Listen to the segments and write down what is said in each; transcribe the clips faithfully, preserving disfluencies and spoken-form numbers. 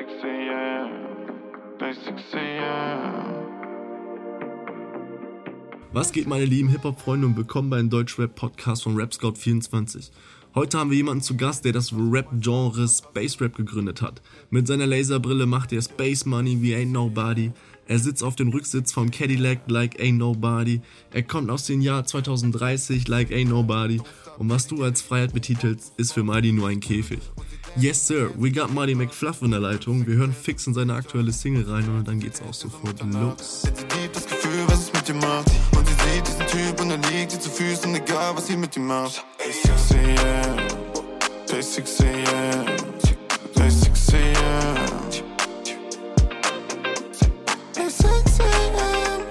six a.m. Day six a.m. Was geht, meine lieben Hip-Hop-Freunde, und willkommen beim Deutsch-Rap-Podcast von Rapscout vierundzwanzig. Heute haben wir jemanden zu Gast, der das Rap-Genre Space Rap gegründet hat. Mit seiner Laserbrille macht er Space Money wie Ain't Nobody. Er sitzt auf dem Rücksitz vom Cadillac like Ain't Nobody. Er kommt aus dem Jahr zwanzig dreißig like Ain't Nobody. Und was du als Freiheit betitelst, ist für Marty nur ein Käfig. Yes sir, we got Marty McFluff in der Leitung. Wir hören fix in seine aktuelle Single rein und dann geht's auch sofort los. Sie gibt das Gefühl, was es mit dir macht. Und sie sieht diesen Typ und dann liegt sie zu Füßen, egal was sie mit ihm macht. Day six a.m. Day six a.m. Day six a.m. Day six a.m.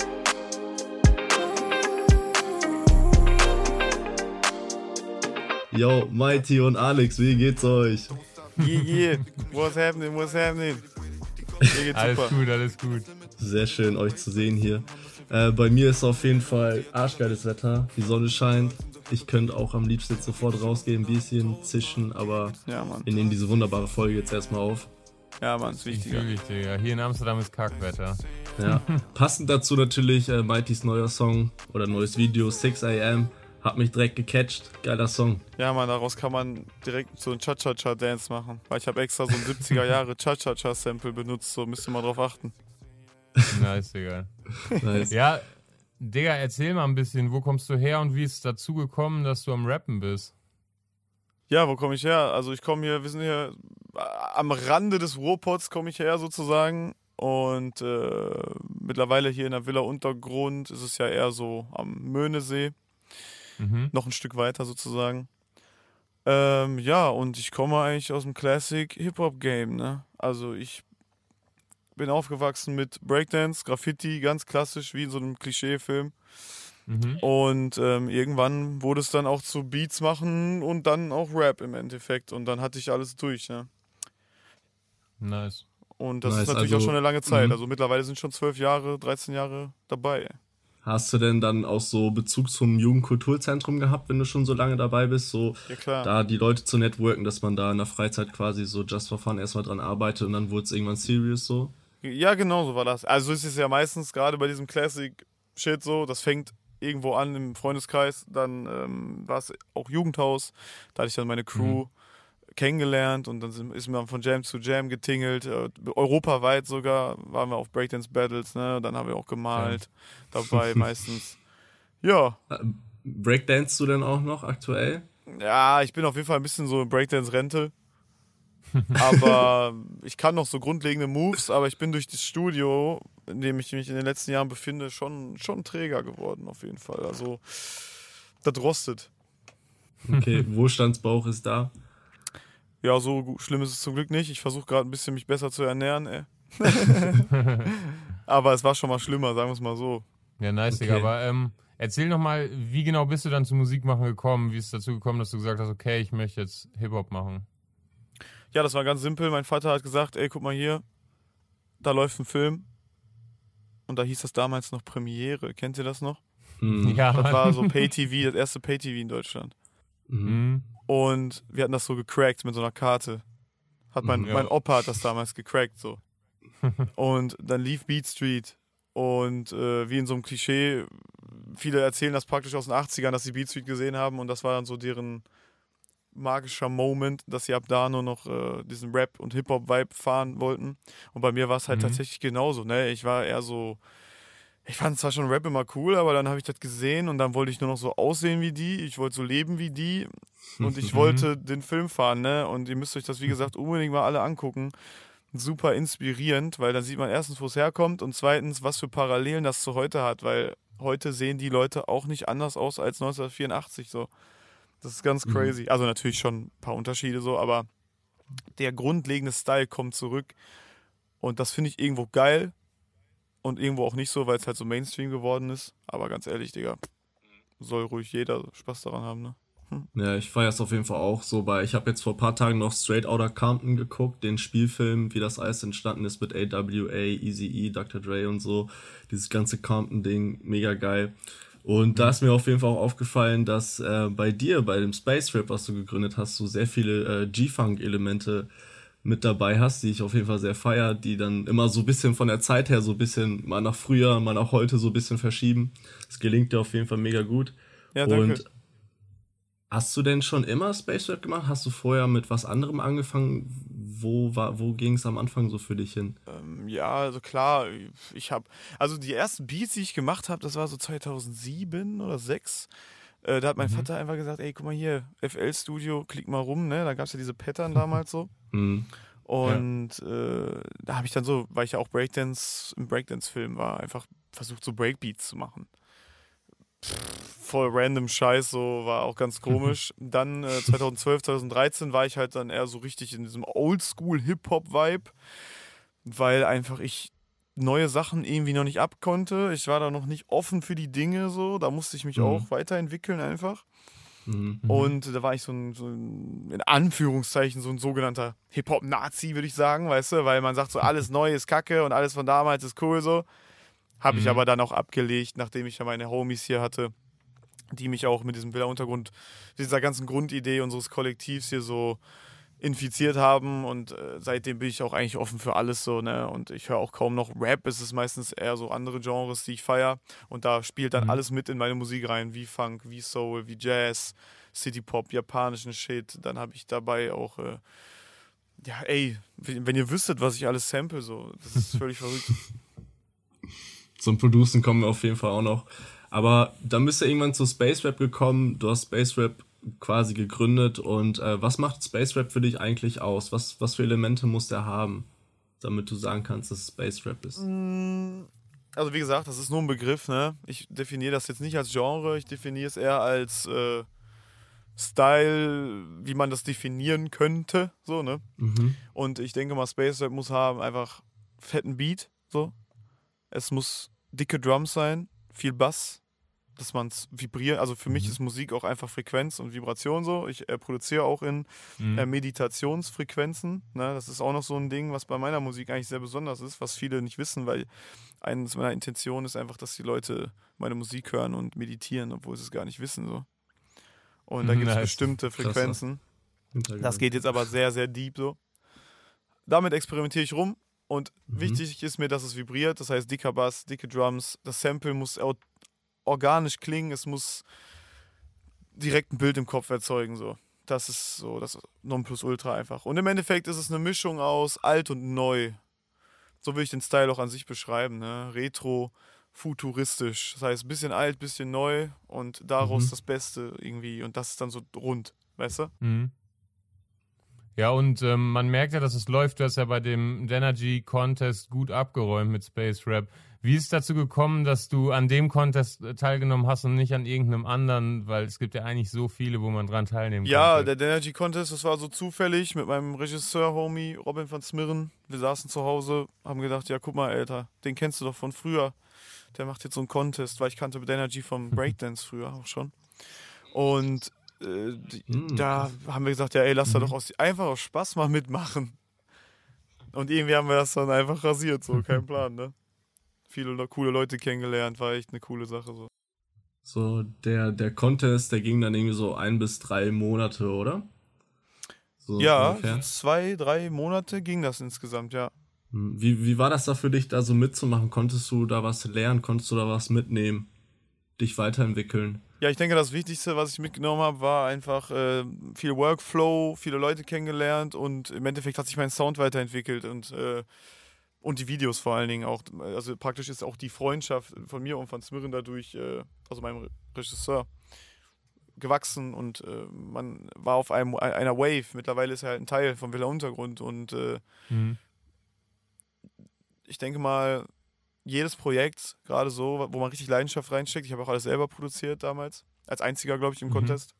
Yo, Mighty und Alex, wie geht's euch? Yeah, yeah. What's happening, what's happening? Mir geht's Alles super. gut, alles gut. Sehr schön, euch zu sehen hier. Äh, bei mir ist auf jeden Fall arschgeiles Wetter. Die Sonne scheint. Ich könnte auch am liebsten jetzt sofort rausgehen, ein bisschen zischen, aber Ja, Mann. wir nehmen diese wunderbare Folge jetzt erstmal auf. Ja, Mann, ist Ich wichtiger. fühle dich, Digga. Hier in Amsterdam ist Kackwetter. Ja. Passend dazu natürlich äh, Mighty's neuer Song oder neues Video, six a.m. Hat mich direkt gecatcht. Geiler Song. Ja, Mann, daraus kann man direkt so ein Cha-Cha-Cha-Dance machen. Weil ich habe extra so ein siebziger Jahre Cha-Cha-Cha-Sample benutzt, so müsst ihr mal drauf achten. Nice, Digga. Nice. Ja, Digga, erzähl mal ein bisschen, wo kommst du her und wie ist es dazu gekommen, dass du am Rappen bist? Ja, wo komme ich her? Also ich komme hier, wir sind hier äh, am Rande des Ruhrpots komme ich her sozusagen. Und äh, mittlerweile hier in der Villa Untergrund ist es ja eher so am Möhnesee. Mhm. Noch ein Stück weiter sozusagen. Ähm, ja, und ich komme eigentlich aus dem Classic Hip-Hop-Game, ne? Also ich bin aufgewachsen mit Breakdance, Graffiti, ganz klassisch, wie in so einem Klischeefilm. Mhm. Und ähm, irgendwann wurde es dann auch zu Beats machen und dann auch Rap im Endeffekt. Und dann hatte ich alles durch, ne? Nice. Und das Nice, ist natürlich also- auch schon eine lange Zeit. Mhm. Also mittlerweile sind schon zwölf Jahre, dreizehn Jahre dabei. Hast du denn dann auch so Bezug zum Jugendkulturzentrum gehabt, wenn du schon so lange dabei bist? So Ja, klar. da die Leute zu networken, dass man da in der Freizeit quasi so just for fun erstmal dran arbeitet und dann wurde es irgendwann serious so? Ja, genau so war das. Also es ist ja meistens gerade bei diesem Classic-Shit so, das fängt irgendwo an im Freundeskreis, dann ähm, war es auch Jugendhaus, da hatte ich dann meine Crew kennengelernt und dann sind, ist man von Jam zu Jam getingelt, äh, europaweit sogar waren wir auf Breakdance-Battles, ne? Dann haben wir auch gemalt dabei meistens. Ja, Äh, Breakdanst du denn auch noch aktuell? ja, ich bin auf jeden Fall ein bisschen so in Breakdance-Rente. Aber ich kann noch so grundlegende Moves, aber ich bin durch das Studio, in dem ich mich in den letzten Jahren befinde, schon, schon träger geworden, auf jeden Fall. Also, das rostet. Okay, Wohlstandsbauch ist da. Ja, so gu- schlimm ist es zum Glück nicht. Ich versuche gerade ein bisschen mich besser zu ernähren, ey. Aber es war schon mal schlimmer, sagen wir es mal so. Ja, nice, Okay. Digga. Aber ähm, erzähl nochmal, wie genau bist du dann zum Musikmachen gekommen? Wie ist es dazu gekommen, dass du gesagt hast, okay, ich möchte jetzt Hip-Hop machen? Ja, das war ganz simpel. Mein Vater hat gesagt, ey, guck mal hier, da läuft ein Film. Und da hieß das damals noch Premiere. Kennt ihr das noch? Mhm. Ja, Das Mann. war so Pay-T V, das erste Pay-T V in Deutschland. Mhm. Mhm. Und wir hatten das so gecrackt mit so einer Karte. Hat mein, Ja. mein Opa hat das damals gecrackt so. Und dann lief Beat Street. Und äh, wie in so einem Klischee, viele erzählen das praktisch aus den achtzigern, dass sie Beat Street gesehen haben. Und das war dann so deren magischer Moment, dass sie ab da nur noch äh, diesen Rap- und Hip-Hop-Vibe fahren wollten. Und bei mir war es halt Mhm. tatsächlich genauso. Ne? Ich war eher so, ich fand zwar schon Rap immer cool, aber dann habe ich das gesehen und dann wollte ich nur noch so aussehen wie die, ich wollte so leben wie die und ich wollte den Film fahren, ne? Und ihr müsst euch das, wie gesagt, unbedingt mal alle angucken. Super inspirierend, weil dann sieht man erstens, wo es herkommt und zweitens, was für Parallelen das zu heute hat, weil heute sehen die Leute auch nicht anders aus als neunzehnhundertvierundachtzig so. Das ist ganz crazy. Also natürlich schon ein paar Unterschiede so, aber der grundlegende Style kommt zurück und das finde ich irgendwo geil. Und irgendwo auch nicht so, weil es halt so Mainstream geworden ist. Aber ganz ehrlich, Digga, soll ruhig jeder Spaß daran haben, ne? Ja, ich feiere es auf jeden Fall auch so, weil ich habe jetzt vor ein paar Tagen noch Straight Outta Compton geguckt, den Spielfilm, wie das alles entstanden ist mit A W A, Eazy-E, Doktor Dre und so. Dieses ganze Compton-Ding, mega geil. Und da ist mir auf jeden Fall auch aufgefallen, dass äh, bei dir, bei dem Space Rap, was du gegründet hast, so sehr viele äh, G-Funk-Elemente mit dabei hast, die ich auf jeden Fall sehr feier, die dann immer so ein bisschen von der Zeit her so ein bisschen mal nach früher, mal nach heute so ein bisschen verschieben. Das gelingt dir auf jeden Fall mega gut. Ja, danke. Und hast du denn schon immer Space Rap gemacht? Hast du vorher mit was anderem angefangen? Wo war, wo ging es am Anfang so für dich hin? Ähm, ja, also klar, ich habe, also die ersten Beats, die ich gemacht habe, das war so zweitausendsieben oder zweitausendsechs. Äh, da hat mein Mhm. Vater einfach gesagt, ey, guck mal hier, F L Studio, klick mal rum, ne? Da gab es ja diese Pattern damals so. Mhm. Und äh, da habe ich dann so, weil ich ja auch Breakdance im Breakdance-Film war, einfach versucht, so Breakbeats zu machen. Pff, voll random Scheiß, so, war auch ganz komisch. Dann äh, zweitausendzwölf, zweitausenddreizehn war ich halt dann eher so richtig in diesem Oldschool-Hip-Hop-Vibe, weil einfach ich neue Sachen irgendwie noch nicht abkonnte. Ich war da noch nicht offen für die Dinge so, da musste ich mich Mhm. auch weiterentwickeln einfach. Mhm. Und da war ich so ein, so ein, in Anführungszeichen, so ein sogenannter Hip-Hop-Nazi, würde ich sagen, weißt du, weil man sagt so, alles neu ist Kacke und alles von damals ist cool so. Habe ich Mhm. aber dann auch abgelegt, nachdem ich ja meine Homies hier hatte, die mich auch mit diesem Bilderuntergrund, dieser ganzen Grundidee unseres Kollektivs hier so infiziert haben und äh, seitdem bin ich auch eigentlich offen für alles so, ne, und ich höre auch kaum noch Rap, es ist meistens eher so andere Genres, die ich feiere und da spielt dann Mhm. alles mit in meine Musik rein, wie Funk, wie Soul, wie Jazz, City Pop, japanischen Shit, dann habe ich dabei auch, äh, ja ey, wenn wenn ihr wüsstet, was ich alles sample, so, das ist völlig verrückt. Zum Producen kommen wir auf jeden Fall auch noch. Aber dann bist du irgendwann zu Space Rap gekommen, du hast Space Rap quasi gegründet und äh, was macht Space Rap für dich eigentlich aus? Was, was für Elemente muss der haben, damit du sagen kannst, dass es Space Rap ist? Also wie gesagt, das ist nur ein Begriff, ne? Ich definiere das jetzt nicht als Genre, ich definiere es eher als äh, Style, wie man das definieren könnte, so, ne? Mhm. Und ich denke mal, Space Rap muss haben einfach fetten Beat, so. Es muss dicke Drums sein, viel Bass, dass man es vibriert. Also für mich ist Musik auch einfach Frequenz und Vibration so. Ich äh, produziere auch in Mhm. äh, Meditationsfrequenzen. Ne? Das ist auch noch so ein Ding, was bei meiner Musik eigentlich sehr besonders ist, was viele nicht wissen, weil eines meiner Intentionen ist einfach, dass die Leute meine Musik hören und meditieren, obwohl sie es gar nicht wissen. So. Und da Mhm, gibt es nice. bestimmte Klasse. Frequenzen. Hintergrund. Das geht jetzt aber sehr, sehr deep so. Damit experimentiere ich rum und Mhm. wichtig ist mir, dass es vibriert. Das heißt, dicker Bass, dicke Drums. Das Sample muss au- organisch klingen. Es muss direkt ein Bild im Kopf erzeugen. So. Das ist so das Nonplusultra einfach. Und im Endeffekt ist es eine Mischung aus alt und neu. So will ich den Style auch an sich beschreiben. Ne? Retro, futuristisch. Das heißt, ein bisschen alt, ein bisschen neu und daraus Mhm. das Beste irgendwie. Und das ist dann so rund. Weißt du? Mhm. Ja, und ähm, man merkt ja, dass es läuft. Du hast ja bei dem Denergy Contest gut abgeräumt mit Space Rap. Wie ist es dazu gekommen, dass du an dem Contest äh, teilgenommen hast und nicht an irgendeinem anderen? Weil es gibt ja eigentlich so viele, wo man dran teilnehmen Ja, konnte. der Energy Contest, das war so zufällig mit meinem Regisseur-Homie Robin van Smirren. Wir saßen zu Hause, haben gedacht, ja guck mal, Alter, den kennst du doch von früher. Der macht jetzt so einen Contest, weil ich kannte Energy vom Breakdance früher auch schon. Und äh, die, Mhm. da haben wir gesagt, ja ey, lass da Mhm. doch aus, einfach aus Spaß mal mitmachen. Und irgendwie haben wir das dann einfach rasiert, so, kein Plan, ne? Viele le- coole Leute kennengelernt, war echt eine coole Sache, so. So, der, der Contest, der ging dann irgendwie so ein bis drei Monate, oder? So Ja, ungefähr. so zwei, drei Monate ging das insgesamt, ja. Hm, Wie, wie war das da für dich, da so mitzumachen? Konntest du da was lernen? Konntest du da was mitnehmen? Dich weiterentwickeln? Ja, ich denke, das Wichtigste, was ich mitgenommen habe, war einfach äh, viel Workflow, viele Leute kennengelernt und im Endeffekt hat sich mein Sound weiterentwickelt und, äh, und die Videos vor allen Dingen auch. Also praktisch ist auch die Freundschaft von mir und von Smirren dadurch, äh, also meinem Re- Regisseur, gewachsen und äh, man war auf einem, einer Wave. Mittlerweile ist er halt ein Teil vom Villa Untergrund und äh, Mhm. ich denke mal, jedes Projekt, gerade so, wo man richtig Leidenschaft reinsteckt, ich habe auch alles selber produziert damals, als einziger, glaube ich, im Mhm. Contest,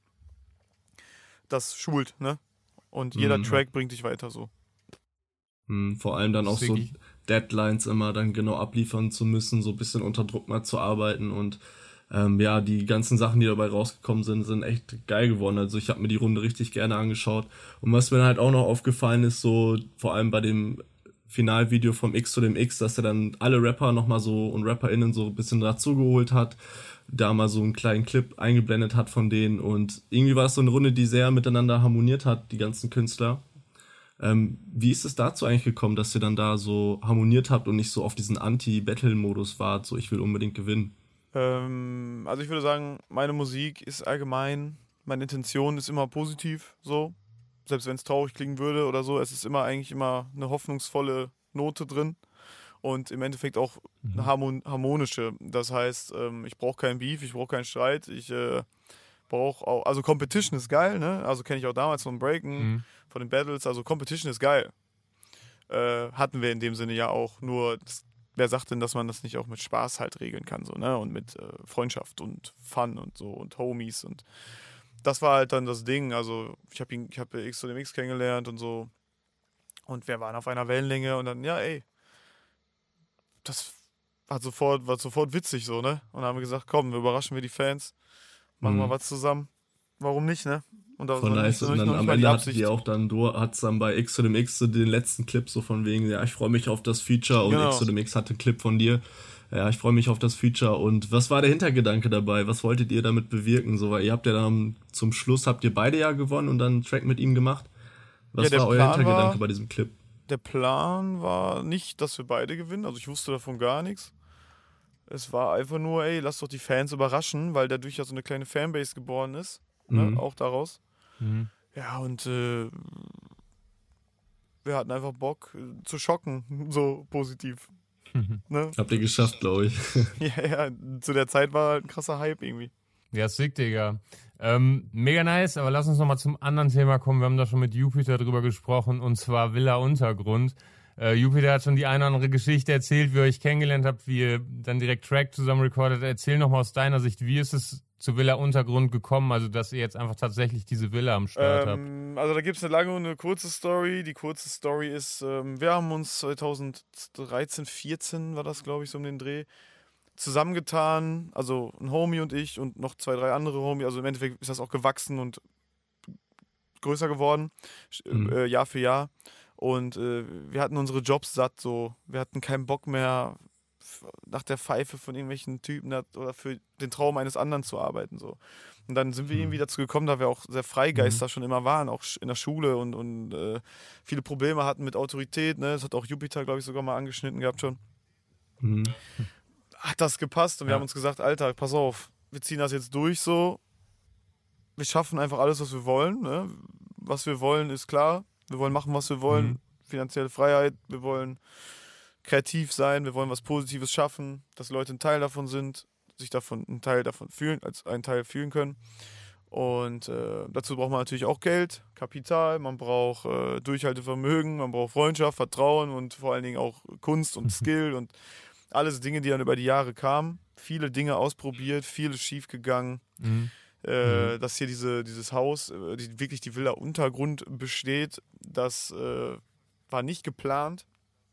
das schult, ne? Und jeder Mhm. Track bringt dich weiter so. Hm, Vor allem dann auch so Siggi. Deadlines immer dann genau abliefern zu müssen, so ein bisschen unter Druck mal zu arbeiten und ähm, ja, die ganzen Sachen, die dabei rausgekommen sind, sind echt geil geworden. Also ich habe mir die Runde richtig gerne angeschaut. Und was mir halt auch noch aufgefallen ist, so vor allem bei dem Finalvideo vom X zu dem X, dass er dann alle Rapper nochmal so und RapperInnen so ein bisschen dazu geholt hat, da mal so einen kleinen Clip eingeblendet hat von denen und irgendwie war es so eine Runde, die sehr miteinander harmoniert hat, die ganzen Künstler. Ähm, wie ist es dazu eigentlich gekommen, dass ihr dann da so harmoniert habt und nicht so auf diesen Anti-Battle-Modus wart, so ich will unbedingt gewinnen? Ähm, also ich würde sagen, meine Musik ist allgemein, meine Intention ist immer positiv, so. Selbst wenn es traurig klingen würde oder so, es ist immer eigentlich immer eine hoffnungsvolle Note drin. Und im Endeffekt auch eine harmon- harmonische. Das heißt, ähm, ich brauche keinen Beef, ich brauche keinen Streit, ich äh, brauche auch, also Competition ist geil, ne? Also kenne ich auch damals von Breaken, Mhm. von den Battles, also Competition ist geil. Äh, hatten wir in dem Sinne ja auch, nur das, wer sagt denn, dass man das nicht auch mit Spaß halt regeln kann, so, ne? Und mit äh, Freundschaft und Fun und so und Homies und das war halt dann das Ding. Also ich habe ihn, ich habe X zu dem X kennengelernt und so und wir waren auf einer Wellenlänge und dann, ja ey, das hat sofort, war sofort witzig so, ne? Und dann haben wir gesagt, komm, wir überraschen wir die Fans, machen Mhm. wir was zusammen. Warum nicht, ne? Und das Voll war nice. nicht, Und nicht, dann noch nicht am mal die Ende hattet Absicht. ihr auch dann, du hat's dann bei X zu dem X so den letzten Clip so von wegen, ja, ich freue mich auf das Feature und Genau. X zu dem X hatte einen Clip von dir. Ja, ich freue mich auf das Feature. Und was war der Hintergedanke dabei? Was wolltet ihr damit bewirken? So, weil ihr habt ja dann zum Schluss habt ihr beide ja gewonnen und dann einen Track mit ihm gemacht. Was Ja, der war euer Plan Hintergedanke war- bei diesem Clip? Der Plan war nicht, dass wir beide gewinnen, also ich wusste davon gar nichts. Es war einfach nur, ey, lass doch die Fans überraschen, weil dadurch ja so eine kleine Fanbase geboren ist, ne? Mhm. Auch daraus. Mhm. Ja, und äh, wir hatten einfach Bock äh, zu schocken, so positiv. Ne? Habt ihr geschafft, glaube ich. Ja, ja, zu der Zeit war halt ein krasser Hype irgendwie. Ja, sick, Digga. Ähm, mega nice, aber lass uns nochmal zum anderen Thema kommen. Wir haben da schon mit Jupiter drüber gesprochen, und zwar Villa Untergrund. Äh, Jupiter hat schon die eine oder andere Geschichte erzählt, wie ihr euch kennengelernt habt, wie ihr dann direkt Track zusammen recordet. Erzähl nochmal aus deiner Sicht, wie ist es zu Villa Untergrund gekommen, also dass ihr jetzt einfach tatsächlich diese Villa am Start habt? Ähm, also da gibt es eine lange und eine kurze Story. Die kurze Story ist, ähm, wir haben uns zweitausenddreizehn, vierzehn war das, glaube ich, so um den Dreh, zusammengetan, also ein Homie und ich und noch zwei, drei andere Homie. Also im Endeffekt ist das auch gewachsen und größer geworden, Mhm. äh, Jahr für Jahr. Und äh, wir hatten unsere Jobs satt, so. Wir hatten keinen Bock mehr, f- nach der Pfeife von irgendwelchen Typen da, oder für den Traum eines anderen zu arbeiten, so. Und dann sind wir irgendwie dazu gekommen, da wir auch sehr Freigeister schon immer waren, auch sch- in der Schule und, und äh, viele Probleme hatten mit Autorität, ne? Das hat auch Jupiter, glaube ich, sogar mal angeschnitten gehabt schon. Mhm. Hat das gepasst und wir Ja. haben uns gesagt, Alter, pass auf, wir ziehen das jetzt durch so. Wir schaffen einfach alles, was wir wollen. Ne? Was wir wollen, ist klar. Wir wollen machen, was wir wollen. Mhm. Finanzielle Freiheit. Wir wollen kreativ sein. Wir wollen was Positives schaffen, dass Leute ein Teil davon sind, sich davon einen Teil davon fühlen, als einen Teil fühlen können. Und äh, dazu braucht man natürlich auch Geld, Kapital, man braucht äh, Durchhaltevermögen, man braucht Freundschaft, Vertrauen und vor allen Dingen auch Kunst und Skill und alles Dinge, die dann über die Jahre kamen. Viele Dinge ausprobiert, vieles schief gegangen. Mhm. Äh, dass hier diese, dieses Haus, äh, die, wirklich die Villa Untergrund besteht, das äh, war nicht geplant.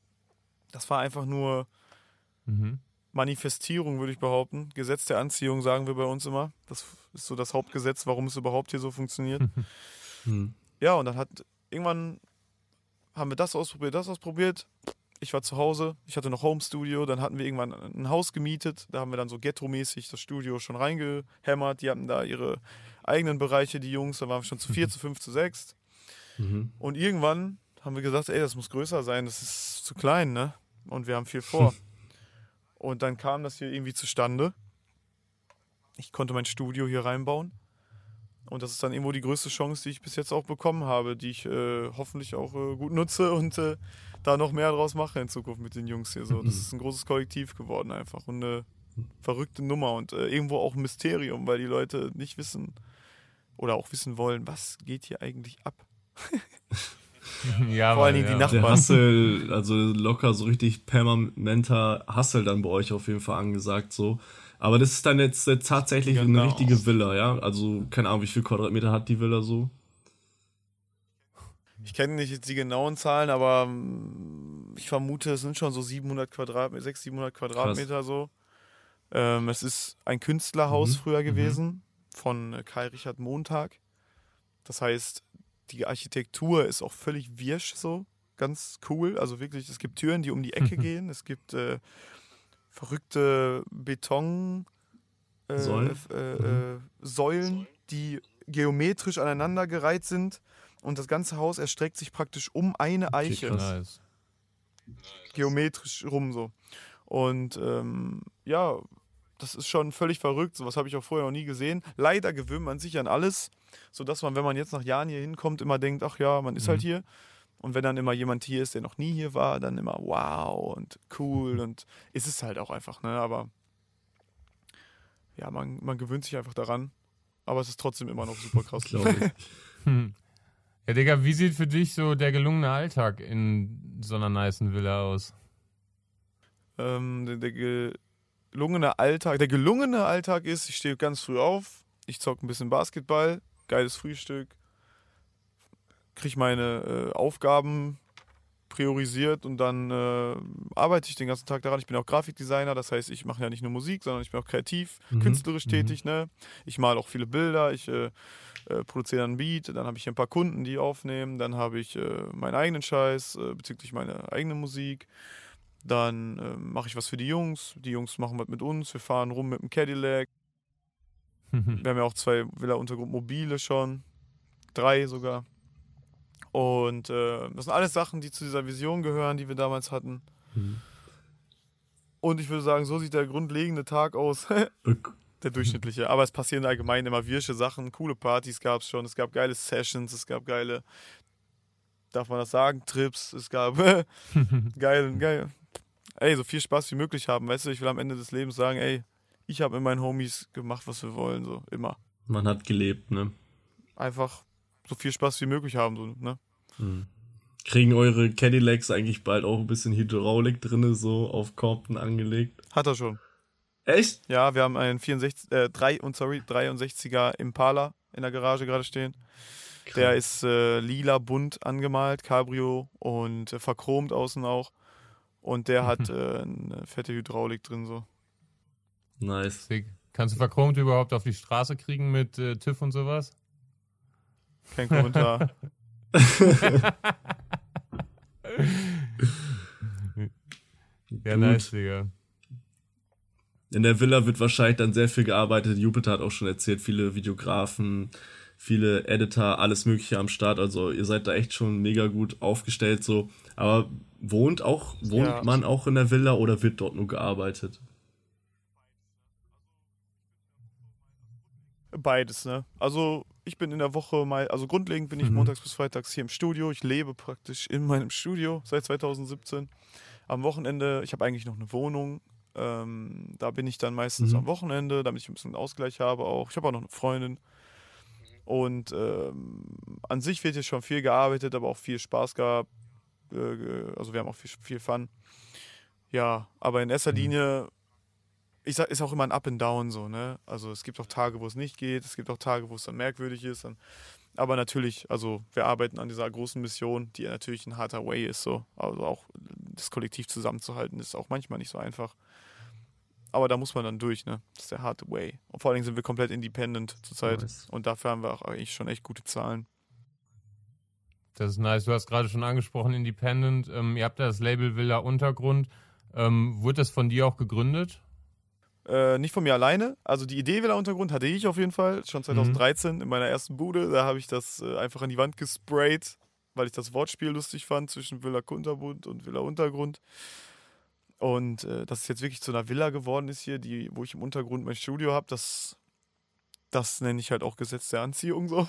Das war einfach nur Mhm. Manifestierung, würde ich behaupten. Gesetz der Anziehung, sagen wir bei uns immer. Das ist so das Hauptgesetz, warum es überhaupt hier so funktioniert. Mhm. Ja, und dann hat irgendwann haben wir das ausprobiert, das ausprobiert. Ich war zu Hause, ich hatte noch Home Studio, dann hatten wir irgendwann ein Haus gemietet, da haben wir dann so ghetto-mäßig das Studio schon reingehämmert, die hatten da ihre eigenen Bereiche, die Jungs, da waren wir schon zu vier, zu fünf, zu sechs. Mhm. Und irgendwann haben wir gesagt, ey, das muss größer sein, das ist zu klein, ne? Und wir haben viel vor. Und dann kam das hier irgendwie zustande. Ich konnte mein Studio hier reinbauen. Und das ist dann irgendwo die größte Chance, die ich bis jetzt auch bekommen habe, die ich äh, hoffentlich auch äh, gut nutze und äh, da noch mehr draus mache in Zukunft mit den Jungs hier. So. Das ist ein großes Kollektiv geworden einfach und eine verrückte Nummer und äh, irgendwo auch ein Mysterium, weil die Leute nicht wissen oder auch wissen wollen, was geht hier eigentlich ab. Ja, Vor allen Mann, Dingen die ja. Nachbarn. Der Hustle, also locker so richtig permanenter Hustle dann bei euch auf jeden Fall angesagt so. Aber das ist dann jetzt, jetzt tatsächlich Genau. eine richtige Villa, ja? Also keine Ahnung, wie viel Quadratmeter hat die Villa so? Ich kenne nicht jetzt die genauen Zahlen, aber mm, ich vermute, es sind schon so siebenhundert Quadratmeter, sechshundert, siebenhundert Quadratmeter so. Ähm, es ist ein Künstlerhaus Mhm, früher gewesen von äh, Kai Richard Montag. Das heißt, die Architektur ist auch völlig wirsch so, ganz cool. Also wirklich, es gibt Türen, die um die Ecke gehen. Es gibt äh, verrückte Beton äh, Säulen? Äh, äh, Säulen, die geometrisch aneinandergereiht sind. und das ganze Haus erstreckt sich praktisch um eine Eiche. krass. Nice. Geometrisch rum so. Und ähm, ja, das ist schon völlig verrückt. Sowas habe ich auch vorher noch nie gesehen. Leider gewöhnt man sich an alles, sodass man, wenn man jetzt nach Jahren hier hinkommt, immer denkt, ach ja, man ist Mhm. halt hier. Und wenn dann immer jemand hier ist, der noch nie hier war, dann immer wow und cool und ist es halt auch einfach, ne? Aber ja, man, man gewöhnt sich einfach daran. Aber es ist trotzdem immer noch super krass. Glaube ich. Hm. Ja, Digga, wie sieht für dich so der gelungene Alltag in so einer nicen Villa aus? ähm, der, der gelungene Alltag, der gelungene Alltag ist, ich stehe ganz früh auf, ich zocke ein bisschen Basketball, geiles Frühstück, kriege meine äh, Aufgaben priorisiert und dann äh, arbeite ich den ganzen Tag daran. Ich bin auch Grafikdesigner, das heißt, ich mache ja nicht nur Musik, sondern ich bin auch kreativ, Mhm. künstlerisch Mhm. tätig. Ne? Ich male auch viele Bilder, ich äh, äh, produziere dann einen Beat, dann habe ich hier ein paar Kunden, die aufnehmen, dann habe ich äh, meinen eigenen Scheiß äh, bezüglich meiner eigenen Musik. Dann äh, mache ich was für die Jungs, die Jungs machen was mit uns, wir fahren rum mit dem Cadillac. Wir haben ja auch zwei Villa-Untergrund-Mobile schon, drei sogar. Und äh, das sind alles Sachen, die zu dieser Vision gehören, die wir damals hatten. Mhm. Und ich würde sagen, so sieht der grundlegende Tag aus, der durchschnittliche. Aber es passieren allgemein immer wirsche Sachen, coole Partys gab es schon, es gab geile Sessions, es gab geile, darf man das sagen, Trips, es gab geil, geil. Ey, so viel Spaß wie möglich haben, weißt du, ich will am Ende des Lebens sagen, ey, ich habe mit meinen Homies gemacht, was wir wollen, so, immer. Man hat gelebt, ne? Einfach so viel Spaß wie möglich haben, so, ne? Mhm. Kriegen eure Cadillacs eigentlich bald auch ein bisschen Hydraulik drin, so auf Compton angelegt? Hat er schon. Echt? Ja, wir haben einen vierundsechzig, äh, drei, und sorry, dreiundsechziger Impala in der Garage gerade stehen. Der ist äh, lila bunt angemalt, Cabrio und äh, verchromt außen auch. Und der hat äh, eine fette Hydraulik drin, so. Nice. Sick. Kannst du verchromt überhaupt auf die Straße kriegen mit äh, TÜV und sowas? Kein Kommentar. Ja, Gut. nice, Digga. In der Villa wird wahrscheinlich dann sehr viel gearbeitet. Jupiter hat auch schon erzählt, viele Videografen, viele Editor, alles Mögliche am Start. Also ihr seid da echt schon mega gut aufgestellt, so. Aber wohnt auch, wohnt Ja. man auch in der Villa oder wird dort nur gearbeitet? Beides, ne? Also ich bin in der Woche mal, also grundlegend bin ich Mhm. montags bis freitags hier im Studio. Ich lebe praktisch in meinem Studio seit zweitausendsiebzehn. Am Wochenende, ich habe eigentlich noch eine Wohnung. Ähm, da bin ich dann meistens Mhm. am Wochenende, damit ich ein bisschen Ausgleich habe auch. Ich habe auch noch eine Freundin. Und ähm, an sich wird hier schon viel gearbeitet, aber auch viel Spaß gehabt. Äh, ge- also wir haben auch viel, viel Fun. Ja, aber in erster Mhm. Linie, ich sag, ist auch immer ein Up and Down so, ne? Also es gibt auch Tage, wo es nicht geht, es gibt auch Tage, wo es dann merkwürdig ist. Dann, aber natürlich, also wir arbeiten an dieser großen Mission, die natürlich ein harter Way ist, so. Also auch das Kollektiv zusammenzuhalten, ist auch manchmal nicht so einfach. Aber da muss man dann durch, ne? Das ist der harte Way. Und vor allen Dingen sind wir komplett independent zurzeit. Nice. Und dafür haben wir auch eigentlich schon echt gute Zahlen. Das ist nice. Du hast gerade schon angesprochen, Independent. Ähm, ihr habt ja das Label Villa Untergrund. Ähm, wurde das von dir auch gegründet? Äh, nicht von mir alleine. Also die Idee Villa Untergrund hatte ich auf jeden Fall. Schon zweitausenddreizehn Mhm. in meiner ersten Bude. Da habe ich das äh, einfach an die Wand gesprayt, weil ich das Wortspiel lustig fand zwischen Villa Kunterbund und Villa Untergrund. Und äh, dass es jetzt wirklich zu einer Villa geworden ist hier, die, wo ich im Untergrund mein Studio habe, das, das nenne ich halt auch Gesetz der Anziehung so.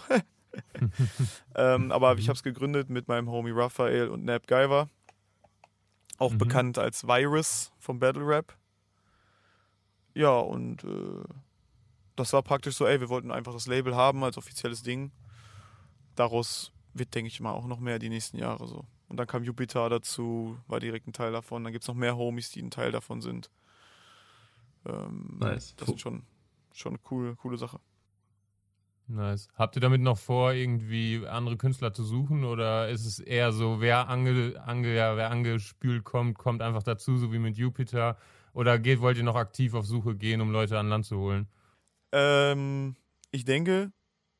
ähm, aber ich habe es gegründet mit meinem Homie Raphael und Nab Guyver. Auch Mhm. bekannt als Virus vom Battle Rap. Ja, und äh, das war praktisch so, ey, wir wollten einfach das Label haben als offizielles Ding. Daraus wird, denke ich mal, auch noch mehr die nächsten Jahre so. Und dann kam Jupiter dazu, war direkt ein Teil davon. Dann gibt es noch mehr Homies, die ein Teil davon sind. Ähm, Nice. Das ist schon, schon eine coole, coole Sache. Nice. Habt ihr damit noch vor, irgendwie andere Künstler zu suchen? Oder ist es eher so, wer, ange, ange, ja, wer angespült kommt, kommt einfach dazu, so wie mit Jupiter? Oder geht, wollt ihr noch aktiv auf Suche gehen, um Leute an Land zu holen? Ähm, ich denke,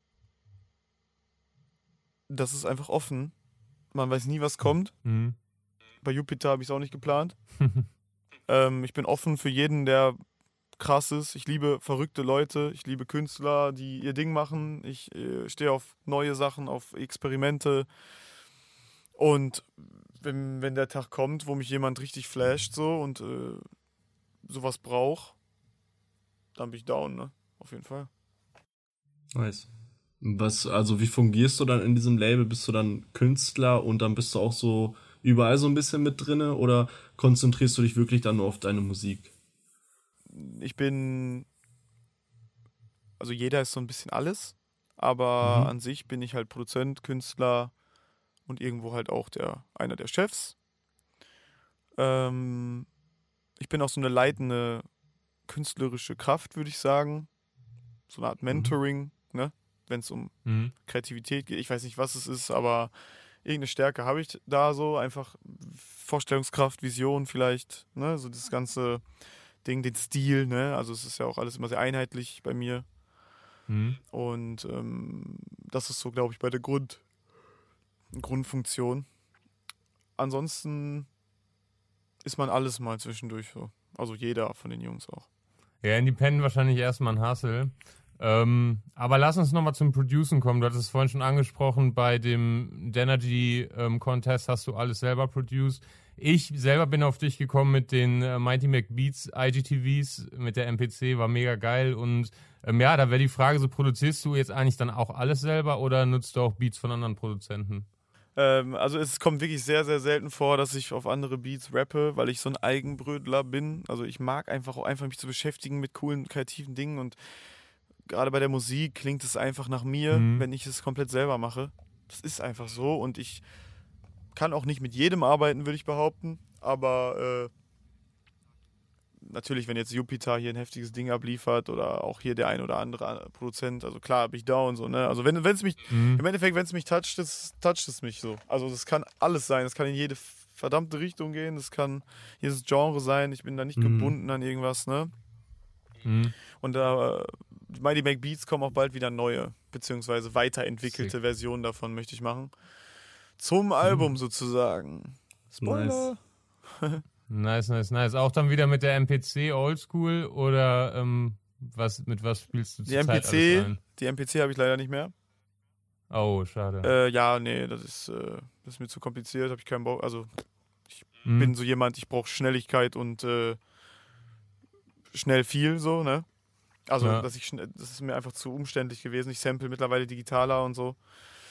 das ist einfach offen. Man weiß nie, was kommt. Mhm. Bei Jupiter habe ich es auch nicht geplant. ähm, ich bin offen für jeden, der Krasses. Ich liebe verrückte Leute, ich liebe Künstler, die ihr Ding machen. Ich äh, stehe auf neue Sachen, auf Experimente. Und wenn, wenn der Tag kommt, wo mich jemand richtig flasht so und äh, sowas braucht, dann bin ich down, ne? Auf jeden Fall. Nice. Was, also wie fungierst du dann in diesem Label? Bist du dann Künstler und dann bist du auch so überall so ein bisschen mit drinne oder konzentrierst du dich wirklich dann nur auf deine Musik? Ich bin, also jeder ist so ein bisschen alles, aber Mhm. an sich bin ich halt Produzent, Künstler und irgendwo halt auch der einer der Chefs. Ähm, ich bin auch so eine leitende künstlerische Kraft, würde ich sagen. So eine Art Mentoring, ne? Wenn es um Mhm. Kreativität geht. Ich weiß nicht, was es ist, aber irgendeine Stärke habe ich da so. Einfach Vorstellungskraft, Vision vielleicht, ne? So das ganze Ding, den Stil, ne? Also es ist ja auch alles immer sehr einheitlich bei mir. Mhm. Und ähm, das ist so, glaube ich, bei der Grund, Grundfunktion. Ansonsten ist man alles mal zwischendurch so. Also jeder von den Jungs auch. Ja, Independent wahrscheinlich erstmal ein Hustle. Ähm, aber lass uns nochmal zum Producen kommen. Du hattest es vorhin schon angesprochen, bei dem Denergy ähm, Contest hast du alles selber produced. Ich selber bin auf dich gekommen mit den äh, Mighty Mac Beats I G T Vs, mit der M P C, war mega geil. Und ähm, ja, da wäre die Frage, so produzierst du jetzt eigentlich dann auch alles selber oder nutzt du auch Beats von anderen Produzenten? Ähm, also es kommt wirklich sehr, sehr selten vor, dass ich auf andere Beats rappe, weil ich so ein Eigenbrötler bin. Also ich mag einfach auch einfach mich zu beschäftigen mit coolen, kreativen Dingen und gerade bei der Musik klingt es einfach nach mir, Mhm. wenn ich es komplett selber mache. Das ist einfach so und ich kann auch nicht mit jedem arbeiten, würde ich behaupten, aber äh, natürlich, wenn jetzt Jupiter hier ein heftiges Ding abliefert oder auch hier der ein oder andere Produzent, also klar bin ich down so, ne? Also wenn es mich, Mhm. im Endeffekt, wenn es mich toucht, das toucht es mich so. Also das kann alles sein, das kann in jede verdammte Richtung gehen, das kann jedes Genre sein, ich bin da nicht Mhm. gebunden an irgendwas, ne? Mhm. Und da, äh, Mighty Mac Beats kommen auch bald wieder neue, beziehungsweise weiterentwickelte Sick. Versionen davon möchte ich machen. Zum Album sozusagen. Spoiler. Nice, nice, nice. Auch dann wieder mit der M P C Oldschool oder ähm, was, mit was spielst du Die zurzeit M P C, alles ein? die M P C habe ich leider nicht mehr. Oh, schade. Äh, ja, nee, das ist, äh, das ist mir zu kompliziert, habe ich keinen Bock. Also Mhm. bin so jemand, ich brauche Schnelligkeit und äh, schnell viel so, ne? Also Ja. dass ich schnell, das ist mir einfach zu umständlich gewesen. Ich sample mittlerweile digitaler und so.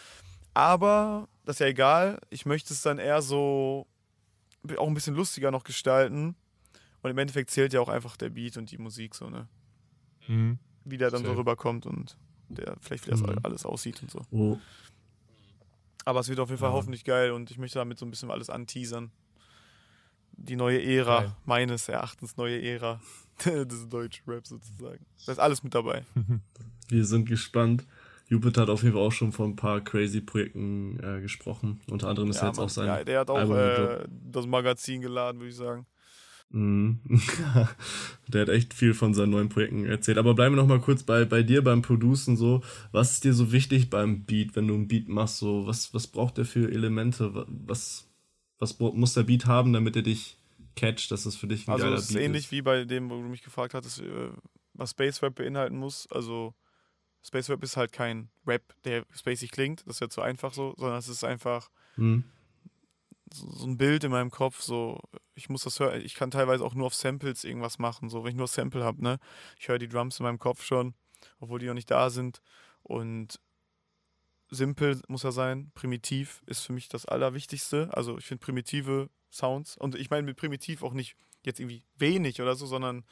Aber das ist ja egal. Ich möchte es dann eher so auch ein bisschen lustiger noch gestalten. Und im Endeffekt zählt ja auch einfach der Beat und die Musik so, ne? Mhm. Wie der dann so Safe. rüberkommt und der, vielleicht wie das Mhm. alles aussieht und so. Oh, Aber es wird auf jeden Fall Ja. hoffentlich geil und ich möchte damit so ein bisschen alles anteasern. Die neue Ära, Geil. meines Erachtens neue Ära des deutschen Rap sozusagen. Da ist alles mit dabei. wir sind gespannt. Jupiter hat auf jeden Fall auch schon von ein paar crazy Projekten äh, gesprochen. Unter anderem ist Ja, jetzt Mann. auch sein ja, der hat auch Album gedroppt. äh, das Magazin geladen, würde ich sagen. Mhm. Der hat echt viel von seinen neuen Projekten erzählt. Aber bleiben wir noch mal kurz bei, bei dir beim Producen so. Was ist dir so wichtig beim Beat, wenn du einen Beat machst? So, was, was braucht der für Elemente? Was, was bra- muss der Beat haben, damit er dich catcht, dass es für dich ein Also geiler es ist Beat ähnlich ist? wie bei dem, wo du mich gefragt hattest, äh, was Space Rap beinhalten muss. Also Space Rap ist halt kein Rap, der spacig klingt, das ist ja zu einfach so, sondern es ist einfach Hm? so, so ein Bild in meinem Kopf, so ich muss das hören, ich kann teilweise auch nur auf Samples irgendwas machen, so wenn ich nur Sample habe, ne? Ich höre die Drums in meinem Kopf schon, obwohl die noch nicht da sind und simpel muss er sein, primitiv ist für mich das Allerwichtigste, also ich finde primitive Sounds und ich meine mit primitiv auch nicht jetzt irgendwie wenig oder so, sondern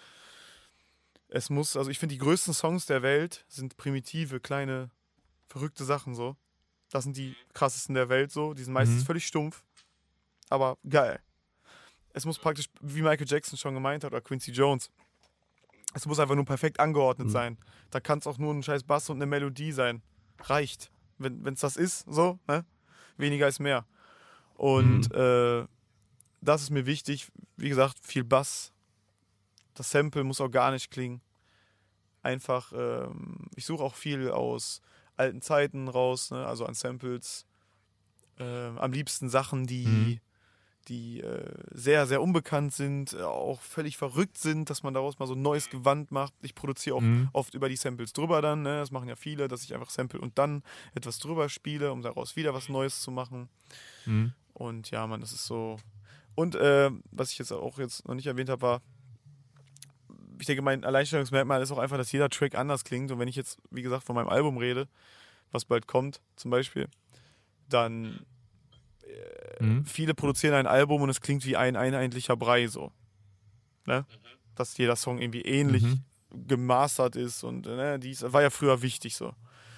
es muss, also ich finde die größten Songs der Welt sind primitive, kleine, verrückte Sachen so. Das sind die krassesten der Welt so, die sind meistens Mhm. völlig stumpf, aber geil. Es muss praktisch, wie Michael Jackson schon gemeint hat, oder Quincy Jones, es muss einfach nur perfekt angeordnet Mhm. sein. Da kann es auch nur ein scheiß Bass und eine Melodie sein. Reicht. Wenn es das ist, so, ne? Weniger ist mehr. Und äh, das ist mir wichtig. Wie gesagt, viel Bass. Das Sample muss organisch klingen. Einfach, ähm, ich suche auch viel aus alten Zeiten raus, ne? Also an Samples. Ähm, am liebsten Sachen, die, Mhm. die äh, sehr, sehr unbekannt sind, äh, auch völlig verrückt sind, dass man daraus mal so ein neues Gewand macht. Ich produziere auch Mhm. oft über die Samples drüber dann, ne? Das machen ja viele, dass ich einfach sample und dann etwas drüber spiele, um daraus wieder was Neues zu machen. Mhm. Und ja, man, das ist so. Und äh, was ich jetzt auch jetzt noch nicht erwähnt habe, war, ich denke, mein Alleinstellungsmerkmal ist auch einfach, dass jeder Track anders klingt. Und wenn ich jetzt, wie gesagt, von meinem Album rede, was bald kommt, zum Beispiel, dann äh, Mhm. viele produzieren ein Album und es klingt wie ein einheitlicher Brei so. Ne? Dass jeder Song irgendwie ähnlich Mhm. gemastert ist und äh, ne, dies war ja früher wichtig so.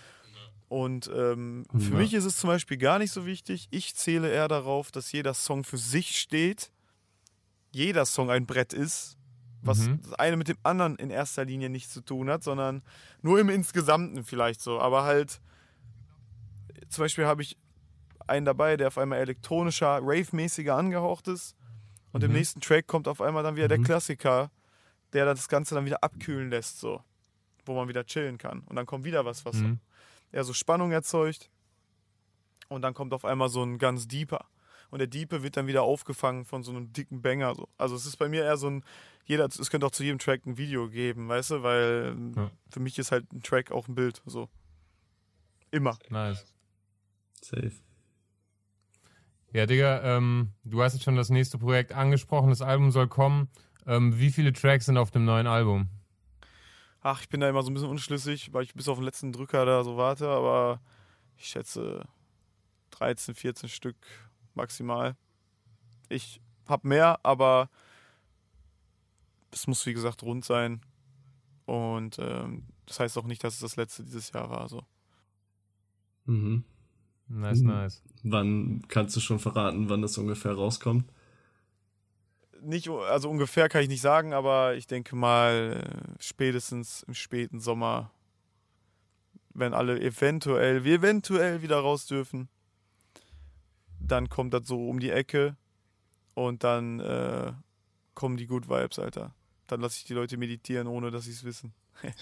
Und ähm, für Ja. mich ist es zum Beispiel gar nicht so wichtig. Ich zähle eher darauf, dass jeder Song für sich steht, jeder Song ein Brett ist, was Mhm. das eine mit dem anderen in erster Linie nichts zu tun hat, sondern nur im Insgesamten vielleicht so. Aber halt, zum Beispiel habe ich einen dabei, der auf einmal elektronischer, Rave-mäßiger angehaucht ist. Und im Mhm. nächsten Track kommt auf einmal dann wieder der Mhm. Klassiker, der das Ganze dann wieder abkühlen lässt, so. Wo man wieder chillen kann. Und dann kommt wieder was, was Mhm. eher so Spannung erzeugt. Und dann kommt auf einmal so ein ganz Deeper. Und der Diepe wird dann wieder aufgefangen von so einem dicken Banger. So. Also es ist bei mir eher so ein, jeder, es könnte auch zu jedem Track ein Video geben, weißt du, weil Ja. für mich ist halt ein Track auch ein Bild. So. Immer. Nice. Safe. Ja, Digga, ähm, du hast jetzt schon das nächste Projekt angesprochen, das Album soll kommen. Ähm, wie viele Tracks sind auf dem neuen Album? Ach, ich bin da immer so ein bisschen unschlüssig, weil ich bis auf den letzten Drücker da so warte, aber ich schätze dreizehn, vierzehn Stück maximal. Ich hab mehr, aber es muss wie gesagt rund sein. Und ähm, das heißt auch nicht, dass es das letzte dieses Jahr war. So. Mhm. Nice, Mhm. nice. Wann kannst du schon verraten, wann das ungefähr rauskommt? Nicht, also ungefähr kann ich nicht sagen, aber ich denke mal äh, spätestens im späten Sommer, wenn alle eventuell, wir eventuell wieder raus dürfen, dann kommt das so um die Ecke und dann äh, kommen die Good Vibes, Alter. Dann lasse ich die Leute meditieren, ohne dass sie es wissen.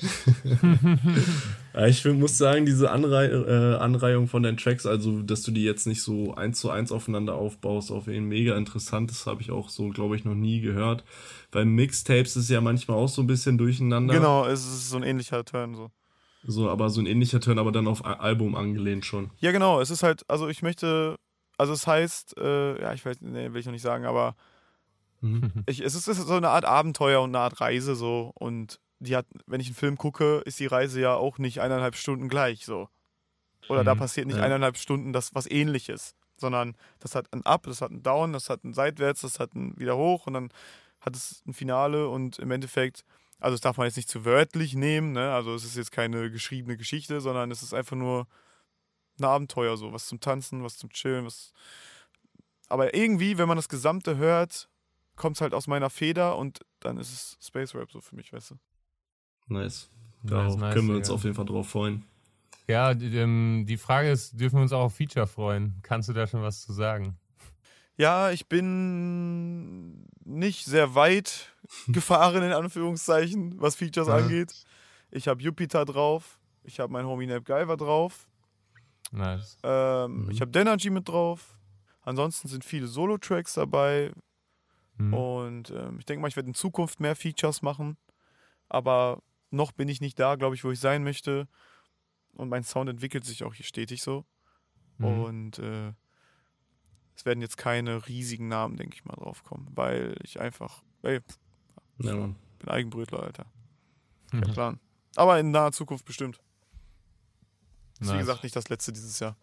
Ja, ich find, muss sagen, diese Anrei äh, Anreihung von den Tracks, also dass du die jetzt nicht so eins zu eins aufeinander aufbaust, auf jeden mega interessant. Das habe ich auch so, glaube ich, noch nie gehört. Bei Mixtapes ist ja manchmal auch so ein bisschen durcheinander. Genau, es ist so ein ähnlicher Turn so. So, aber so ein ähnlicher Turn, aber dann auf A- Album angelehnt schon. Ja, genau, es ist halt, also ich möchte, also es heißt, äh, ja, ich weiß, nee, will ich noch nicht sagen, aber Mhm. ich, es ist es ist so eine Art Abenteuer und eine Art Reise so und die hat, wenn ich einen Film gucke, ist die Reise ja auch nicht eineinhalb Stunden gleich so. Oder da Mhm. passiert nicht Ja. eineinhalb Stunden das was Ähnliches, sondern das hat ein Up, das hat ein Down, das hat ein Seitwärts, das hat ein wieder hoch und dann hat es ein Finale und im Endeffekt, also das darf man jetzt nicht zu wörtlich nehmen, ne? Also es ist jetzt keine geschriebene Geschichte, sondern es ist einfach nur ein Abenteuer so, was zum Tanzen, was zum Chillen, was. Aber irgendwie, wenn man das Gesamte hört, kommt es halt aus meiner Feder und dann ist es Space Rap so für mich, weißt du. Nice. Nice, Darauf nice, können wir uns Digga. auf jeden Fall drauf freuen. Ja, d- ähm, die Frage ist, dürfen wir uns auch auf Feature freuen? Kannst du da schon was zu sagen? Ja, ich bin nicht sehr weit gefahren, in Anführungszeichen, was Features Ja. angeht. Ich habe Jupiter drauf, ich habe meinen Homie Nap Guyver drauf, Nice. ähm, Mhm. ich habe Denergy mit drauf. Ansonsten sind viele Solo-Tracks dabei Mhm. und ähm, ich denke mal, ich werde in Zukunft mehr Features machen, aber noch bin ich nicht da, glaube ich, wo ich sein möchte. Und mein Sound entwickelt sich auch hier stetig so. Mhm. Und äh, es werden jetzt keine riesigen Namen, denke ich mal, draufkommen, weil ich einfach, ey, Ja, Mann. bin Eigenbrötler, Alter. Mhm. Kein Plan. Aber in naher Zukunft bestimmt. Ist wie Nice. gesagt nicht das letzte dieses Jahr.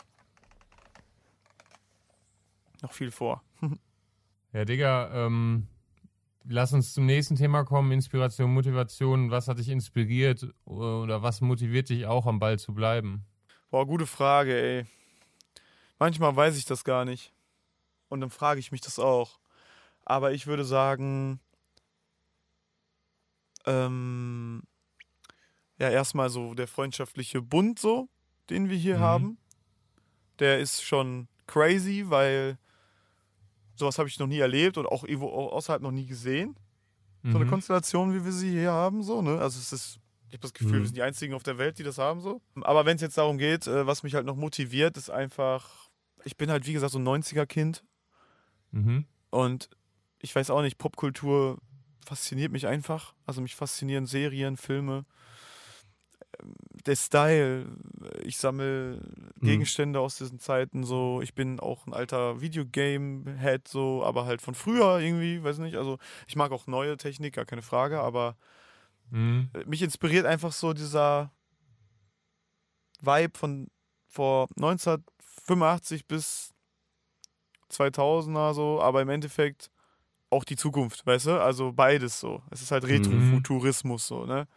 Noch viel vor. Ja, Digga, ähm, lass uns zum nächsten Thema kommen. Inspiration, Motivation. Was hat dich inspiriert oder was motiviert dich auch am Ball zu bleiben? Boah, gute Frage, ey. Manchmal weiß ich das gar nicht. Und dann frage ich mich das auch. Aber ich würde sagen, ähm, ja, erstmal so der freundschaftliche Bund so, den wir hier Mhm. haben. Der ist schon crazy, weil sowas habe ich noch nie erlebt und auch irgendwo außerhalb noch nie gesehen. So eine Mhm. Konstellation, wie wir sie hier haben, so, ne? Also es ist, ich habe das Gefühl, Mhm. wir sind die einzigen auf der Welt, die das haben, so. Aber wenn es jetzt darum geht, äh, was mich halt noch motiviert, ist einfach, ich bin halt, wie gesagt, so ein neunziger-Kind Mhm. Und ich weiß auch nicht, Popkultur fasziniert mich einfach. Also mich faszinieren Serien, Filme, der Style. Ich sammle Gegenstände mhm. aus diesen Zeiten so. Ich bin auch ein alter Videogame-Head so, aber halt von früher irgendwie, weiß nicht. Also ich mag auch neue Technik, gar keine Frage, aber mhm. mich inspiriert einfach so dieser Vibe von vor neunzehnhundertfünfundachtzig bis zweitausender so, aber im Endeffekt auch die Zukunft, weißt du? Also beides so. Es ist halt Retrofuturismus so, ne?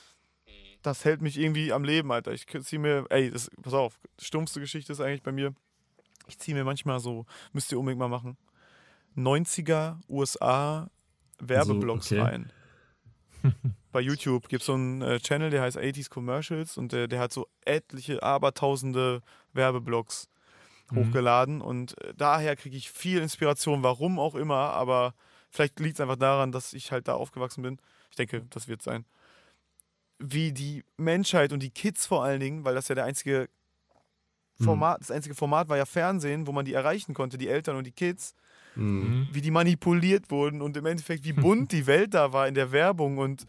Das hält mich irgendwie am Leben, Alter. Ich zieh mir, ey, das, pass auf, die stumpfste Geschichte ist eigentlich bei mir, ich ziehe mir manchmal so, müsst ihr unbedingt mal machen, neunziger U S A Werbeblocks also, okay. rein. Bei YouTube gibt es so einen äh, Channel, der heißt achtziger Commercials und der, der hat so etliche, abertausende Werbeblocks mhm. hochgeladen und äh, daher kriege ich viel Inspiration, warum auch immer, aber vielleicht liegt es einfach daran, dass ich halt da aufgewachsen bin. Ich denke, das wird sein. Wie die Menschheit und die Kids vor allen Dingen, weil das ja der einzige Format, mhm. das einzige Format war ja Fernsehen, wo man die erreichen konnte, die Eltern und die Kids, mhm. wie die manipuliert wurden und im Endeffekt wie bunt die Welt da war in der Werbung und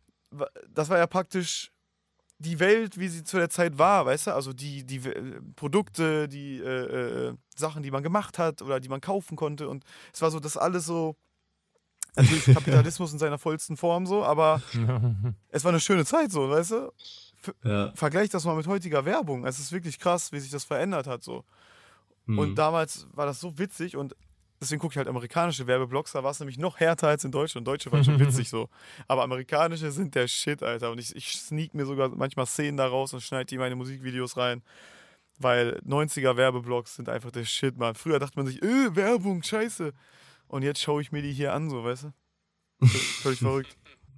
das war ja praktisch die Welt, wie sie zu der Zeit war, weißt du, also die, die Produkte, die äh, äh, Sachen, die man gemacht hat oder die man kaufen konnte und es war so, das alles so natürlich Kapitalismus in seiner vollsten Form so, aber es war eine schöne Zeit so, weißt du? F- ja. Vergleich das mal mit heutiger Werbung. Es ist wirklich krass, wie sich das verändert hat so. Mhm. Und damals war das so witzig und deswegen gucke ich halt amerikanische Werbeblogs, da war es nämlich noch härter als in Deutschland. Deutsche waren schon witzig so. Aber amerikanische sind der Shit, Alter. Und ich, ich sneak mir sogar manchmal Szenen da raus und schneide die in meine Musikvideos rein. Weil neunziger Werbeblogs sind einfach der Shit, Mann. Früher dachte man sich, äh, Werbung, scheiße. Und jetzt schaue ich mir die hier an, so, weißt du? Völlig verrückt.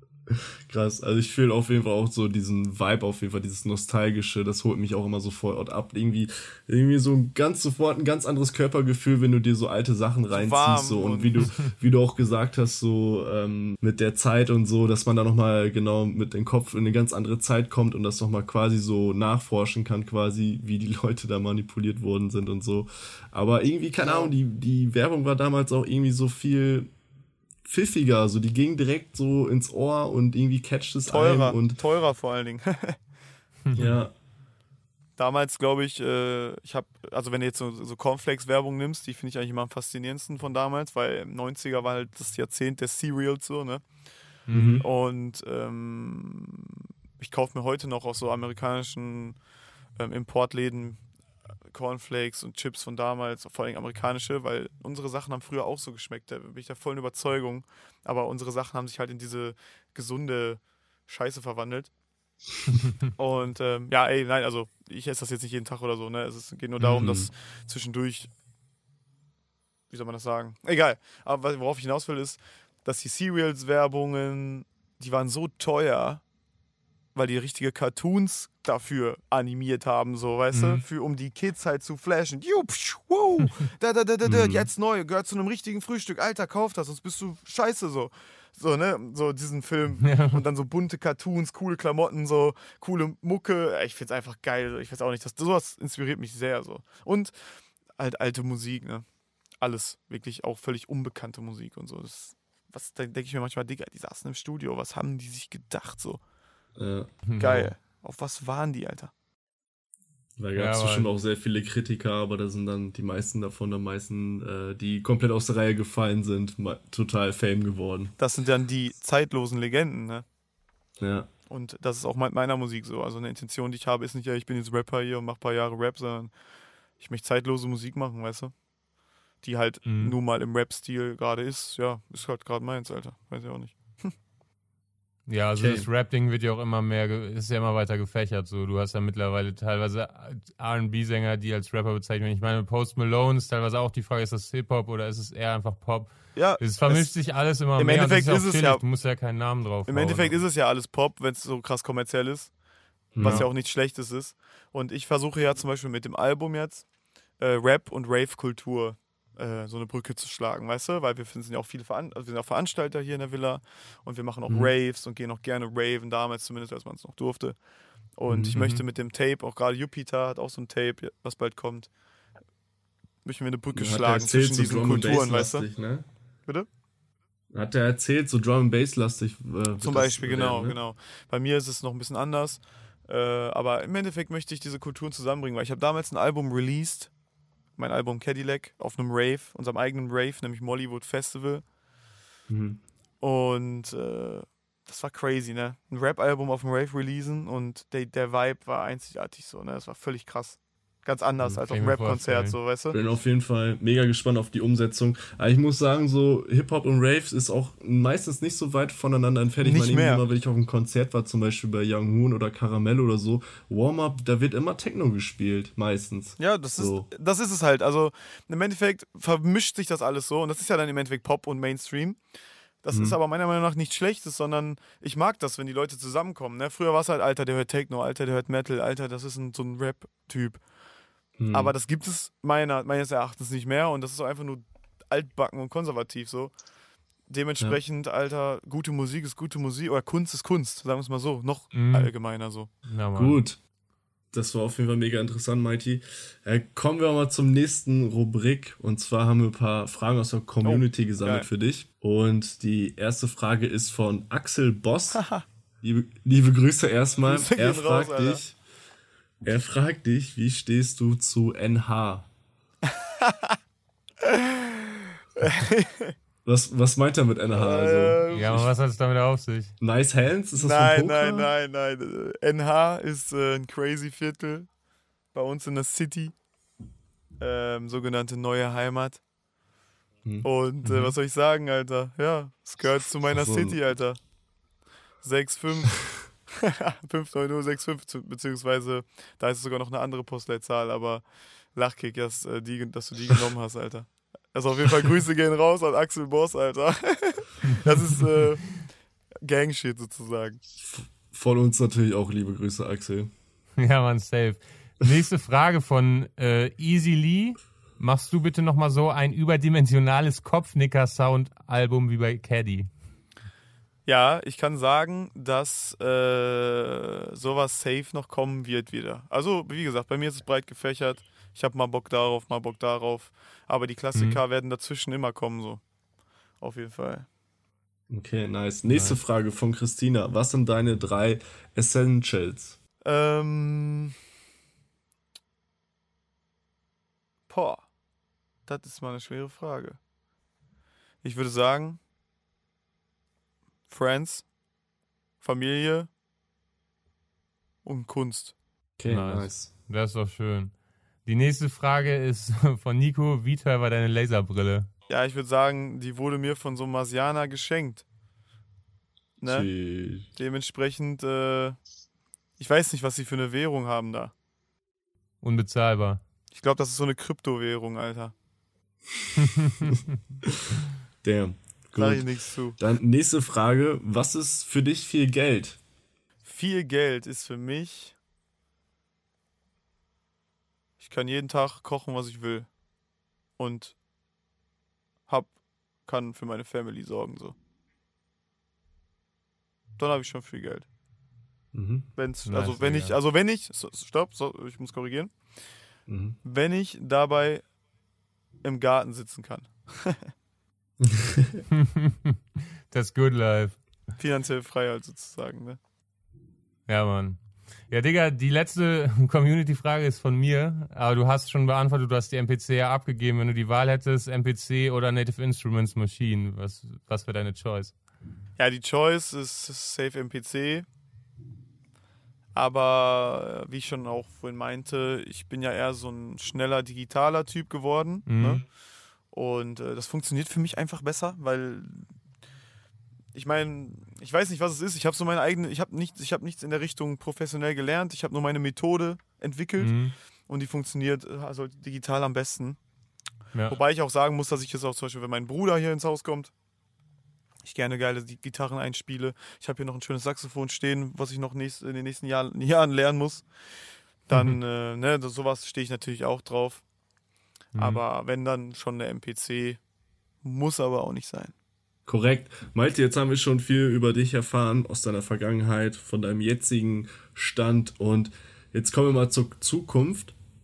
Krass, also ich fühle auf jeden Fall auch so diesen Vibe, auf jeden Fall dieses Nostalgische, das holt mich auch immer sofort ab. Irgendwie, irgendwie so ein ganz sofort ein ganz anderes Körpergefühl, wenn du dir so alte Sachen reinziehst. So, und, und wie du, wie du auch gesagt hast, so ähm, mit der Zeit und so, dass man da nochmal genau mit dem Kopf in eine ganz andere Zeit kommt und das nochmal quasi so nachforschen kann, quasi, wie die Leute da manipuliert worden sind und so. Aber irgendwie, keine Ahnung, die, die Werbung war damals auch irgendwie so viel pfiffiger, so die ging direkt so ins Ohr und irgendwie catcht es teurer, ein. Und teurer vor allen Dingen. Ja. Damals glaube ich, äh, ich habe, also wenn du jetzt so, so Cornflakes-Werbung nimmst, die finde ich eigentlich immer am faszinierendsten von damals, weil im neunziger war halt das Jahrzehnt der Cereals so, ne? Mhm. Und ähm, ich kaufe mir heute noch aus so amerikanischen ähm, Importläden Cornflakes und Chips von damals, vor allem amerikanische, weil unsere Sachen haben früher auch so geschmeckt, da bin ich der vollen Überzeugung, aber unsere Sachen haben sich halt in diese gesunde Scheiße verwandelt. Und ähm, ja, ey, nein, also ich esse das jetzt nicht jeden Tag oder so, ne, es ist, geht nur darum, mhm. dass zwischendurch, wie soll man das sagen, egal, aber worauf ich hinaus will ist, dass die Cereals-Werbungen, die waren so teuer, weil die richtige Cartoons dafür animiert haben, so, weißt mhm. du, für, um die Kids halt zu flashen. Wow, da, da, da, da, da, jetzt neu, gehört zu einem richtigen Frühstück. Alter, kauf das, sonst bist du scheiße, so. So, ne, so diesen Film. Ja. Und dann so bunte Cartoons, coole Klamotten, so, coole Mucke. Ich find's einfach geil, ich weiß auch nicht, das, sowas inspiriert mich sehr, so. Und halt alte Musik, ne. Alles, wirklich auch völlig unbekannte Musik und so. Das, was, da denke ich mir manchmal, Digga, die saßen im Studio, was haben die sich gedacht, so. Ja. Geil. Auf was waren die, Alter? Da gab es ja, bestimmt auch sehr viele Kritiker, aber da sind dann die meisten davon, am meisten, äh, die komplett aus der Reihe gefallen sind, total Fame geworden. Das sind dann die zeitlosen Legenden, ne? Ja. Und das ist auch mit meiner Musik so. Also eine Intention, die ich habe, ist nicht, ja, ich bin jetzt Rapper hier und mache ein paar Jahre Rap, sondern ich möchte zeitlose Musik machen, weißt du? Die halt mhm. nun mal im Rap-Stil gerade ist. Ja, ist halt gerade meins, Alter. Weiß ich auch nicht. Ja, also okay. Das Rap-Ding wird ja auch immer mehr, ist ja immer weiter gefächert. So, du hast ja mittlerweile teilweise R and B-Sänger, die als Rapper bezeichnen. Ich meine, Post Malone ist teilweise auch die Frage, ist das Hip-Hop oder ist es eher einfach Pop? Ja. Es vermischt es, sich alles immer im mehr. Endeffekt und das ist, ist, ist es chillig. ja. Du musst ja keinen Namen drauf Im hauen. Endeffekt ist es ja alles Pop, wenn es so krass kommerziell ist. Ja. Was ja auch nichts Schlechtes ist. Und ich versuche ja zum Beispiel mit dem Album jetzt äh, Rap- und Rave-Kultur so eine Brücke zu schlagen, weißt du? Weil wir sind ja auch viele Veran- also wir sind auch Veranstalter hier in der Villa und wir machen auch mhm. Raves und gehen auch gerne raven, damals zumindest, als man es noch durfte. Und mhm. ich möchte mit dem Tape, auch gerade Jupiter hat auch so ein Tape, was bald kommt, möchten wir eine Brücke ja, schlagen zwischen diesen Kulturen, weißt du? Ne? Bitte? Hat er erzählt, so Drum and Bass lastig. Äh, Zum Beispiel, genau, werden, ne? genau. Bei mir ist es noch ein bisschen anders. Äh, aber im Endeffekt möchte ich diese Kulturen zusammenbringen, weil ich habe damals ein Album released, mein Album Cadillac, auf einem Rave, unserem eigenen Rave, nämlich Mollywood Festival. Mhm. Und äh, das war crazy, ne? Ein Rap-Album auf dem Rave releasen und der, der Vibe war einzigartig so, ne? Das war völlig krass. Ganz anders Mhm, als kann auf ich einem mir Rap-Konzert, vorstellen. so, weißt du? Bin auf jeden Fall mega gespannt auf die Umsetzung. Aber ich muss sagen, so Hip-Hop und Raves ist auch meistens nicht so weit voneinander entfernt. Ich Nicht meine, mehr. immer, wenn ich auf einem Konzert war, zum Beispiel bei Young Moon oder Caramel oder so, Warm-Up, da wird immer Techno gespielt, meistens. Ja, das So. ist, das ist es halt. Also im Endeffekt vermischt sich das alles so und das ist ja dann im Endeffekt Pop und Mainstream. Das Mhm. ist aber meiner Meinung nach nichts Schlechtes, sondern ich mag das, wenn die Leute zusammenkommen. Ne? Früher war es halt, Alter, der hört Techno, Alter, der hört Metal, Alter, das ist ein, so ein Rap-Typ. Mhm. Aber das gibt es meiner, meines Erachtens nicht mehr und das ist so einfach nur altbacken und konservativ so. Dementsprechend, Alter, gute Musik ist gute Musik oder Kunst ist Kunst, sagen wir es mal so, noch Mhm. allgemeiner so. Ja, Mann. Gut. Das war auf jeden Fall mega interessant, Mighty. Äh, kommen wir mal zum nächsten Rubrik. Und zwar haben wir ein paar Fragen aus der Community Oh, gesammelt geil. für dich. Und die erste Frage ist von Axel Boss. liebe, liebe Grüße erstmal. Grüße er gehen fragt raus, Alter. dich, er fragt dich, wie stehst du zu N H? was, was meint er mit N H? Also, Ähm, Ja, aber was hat es damit auf sich? nice Hands? Ist das nein, von Poker? nein, nein, nein. N H ist äh, ein crazy Viertel bei uns in der City. Ähm, sogenannte neue Heimat. Hm. Und äh, was soll ich sagen, Alter? Ja, es gehört zu meiner Ach so. City, Alter. sechs fünf. fünf neun null sechs fünf, zu- beziehungsweise da ist es sogar noch eine andere Postleitzahl, aber Lachkick, dass, äh, die, dass du die genommen hast, Alter. Also auf jeden Fall Grüße gehen raus an Axel Boss, Alter. Das ist äh, Gangshit sozusagen. Von uns natürlich auch liebe Grüße, Axel. Ja, Mann, safe. Nächste Frage von äh, Easy Lee. Machst du bitte nochmal so ein überdimensionales Kopfnicker-Sound-Album wie bei Caddy? Ja, ich kann sagen, dass äh, sowas safe noch kommen wird wieder. Also, wie gesagt, bei mir ist es breit gefächert. Ich habe mal Bock darauf, mal Bock darauf. Aber die Klassiker werden dazwischen immer kommen, so. Auf jeden Fall. Okay, nice. Nächste Nice. Frage von Christina. Was sind deine drei Essentials? Ähm. Boah. Das ist mal eine schwere Frage. Ich würde sagen, Friends, Familie und Kunst. Okay, Nice. nice. Das ist doch schön. Die nächste Frage ist von Nico. Wie teuer war deine Laserbrille? Ja, ich würde sagen, die wurde mir von so einem Marsianer geschenkt. Ne? Tschüss. Dementsprechend, äh, ich weiß nicht, was sie für eine Währung haben da. Unbezahlbar. Ich glaube, das ist so eine Kryptowährung, Alter. Damn. Sag ich Gut. nichts zu. Dann nächste Frage. Was ist für dich viel Geld? Viel Geld ist für mich. Ich kann jeden Tag kochen, was ich will. Und hab, kann für meine Family sorgen, so. Dann habe ich schon viel Geld. Mhm. Wenn's, Nice, also wenn Digga. ich, also wenn ich, so, stopp, so, ich muss korrigieren. Mhm. Wenn ich dabei im Garten sitzen kann. Das Good Life. Finanziell frei halt sozusagen, ne? Ja, Mann. Ja, Digga, die letzte Community-Frage ist von mir, aber du hast schon beantwortet, du hast die M P C ja abgegeben. Wenn du die Wahl hättest, M P C oder Native Instruments Machine, was, was wäre deine Choice? Ja, die Choice ist safe M P C. Aber äh, wie ich schon auch vorhin meinte, ich bin ja eher so ein schneller digitaler Typ geworden. Mhm. Ne? Und äh, das funktioniert für mich einfach besser, weil ich meine, ich weiß nicht, was es ist. Ich habe so meine eigene, ich habe nichts, ich habe nichts in der Richtung professionell gelernt. Ich habe nur meine Methode entwickelt Mhm. und die funktioniert äh, also digital am besten. Ja. Wobei ich auch sagen muss, dass ich jetzt auch zum Beispiel, wenn mein Bruder hier ins Haus kommt, ich gerne geile Gitarren einspiele. Ich habe hier noch ein schönes Saxophon stehen, was ich noch nächst, in den nächsten Jahr, Jahren lernen muss. Dann, Mhm. äh, ne, das, sowas stehe ich natürlich auch drauf. Mhm. Aber wenn dann schon eine M P C, muss aber auch nicht sein. Korrekt. Malte, jetzt haben wir schon viel über dich erfahren, aus deiner Vergangenheit, von deinem jetzigen Stand. Und jetzt kommen wir mal zur Zukunft.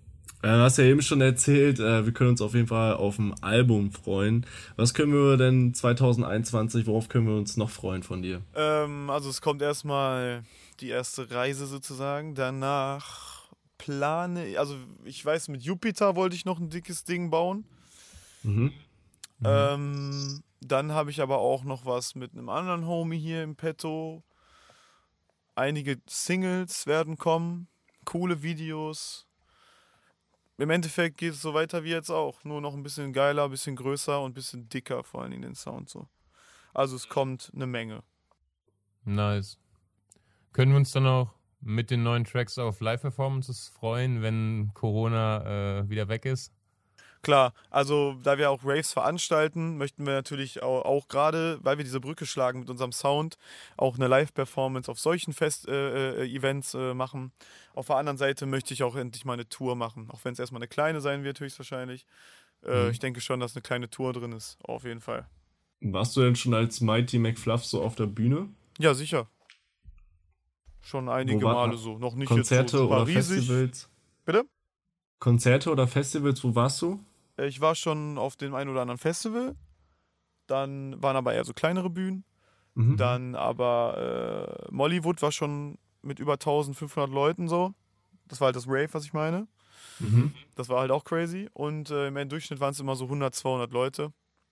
Du hast ja eben schon erzählt, wir können uns auf jeden Fall auf ein Album freuen. Was können wir denn zwanzig einundzwanzig, worauf können wir uns noch freuen von dir? Ähm, also es kommt erstmal die erste Reise sozusagen. Danach plane, also ich weiß, mit Jupiter wollte ich noch ein dickes Ding bauen. Mhm. Ähm, dann habe ich aber auch noch was mit einem anderen Homie hier im Petto. Einige Singles werden kommen, coole Videos. Im Endeffekt geht es so weiter wie jetzt auch, nur noch ein bisschen geiler, ein bisschen größer und ein bisschen dicker, vor allem in den Sound so. Also es kommt eine Menge. Nice. Können wir uns dann auch mit den neuen Tracks auf Live-Performances freuen, wenn Corona äh, wieder weg ist? Klar, also da wir auch Raves veranstalten, möchten wir natürlich auch, auch gerade, weil wir diese Brücke schlagen mit unserem Sound, auch eine Live-Performance auf solchen Fest-Events äh, äh, machen. Auf der anderen Seite möchte ich auch endlich mal eine Tour machen, auch wenn es erstmal eine kleine sein wird, höchstwahrscheinlich. Äh, Mhm. Ich denke schon, dass eine kleine Tour drin ist, auf jeden Fall. Warst du denn schon als Mighty McFluff so auf der Bühne? Ja, sicher. Schon einige Wo war- Male so, noch nicht Konzerte jetzt so super oder riesig. Festivals? Bitte? Konzerte oder Festivals, wo warst du? Ich war schon auf dem einen oder anderen Festival, dann waren aber eher so kleinere Bühnen. Mhm. Dann aber äh, Mollywood war schon mit über eintausendfünfhundert Leuten so. Das war halt das Rave, was ich meine. Mhm. Das war halt auch crazy. Und äh, im Durchschnitt waren es immer so hundert, zweihundert Leute.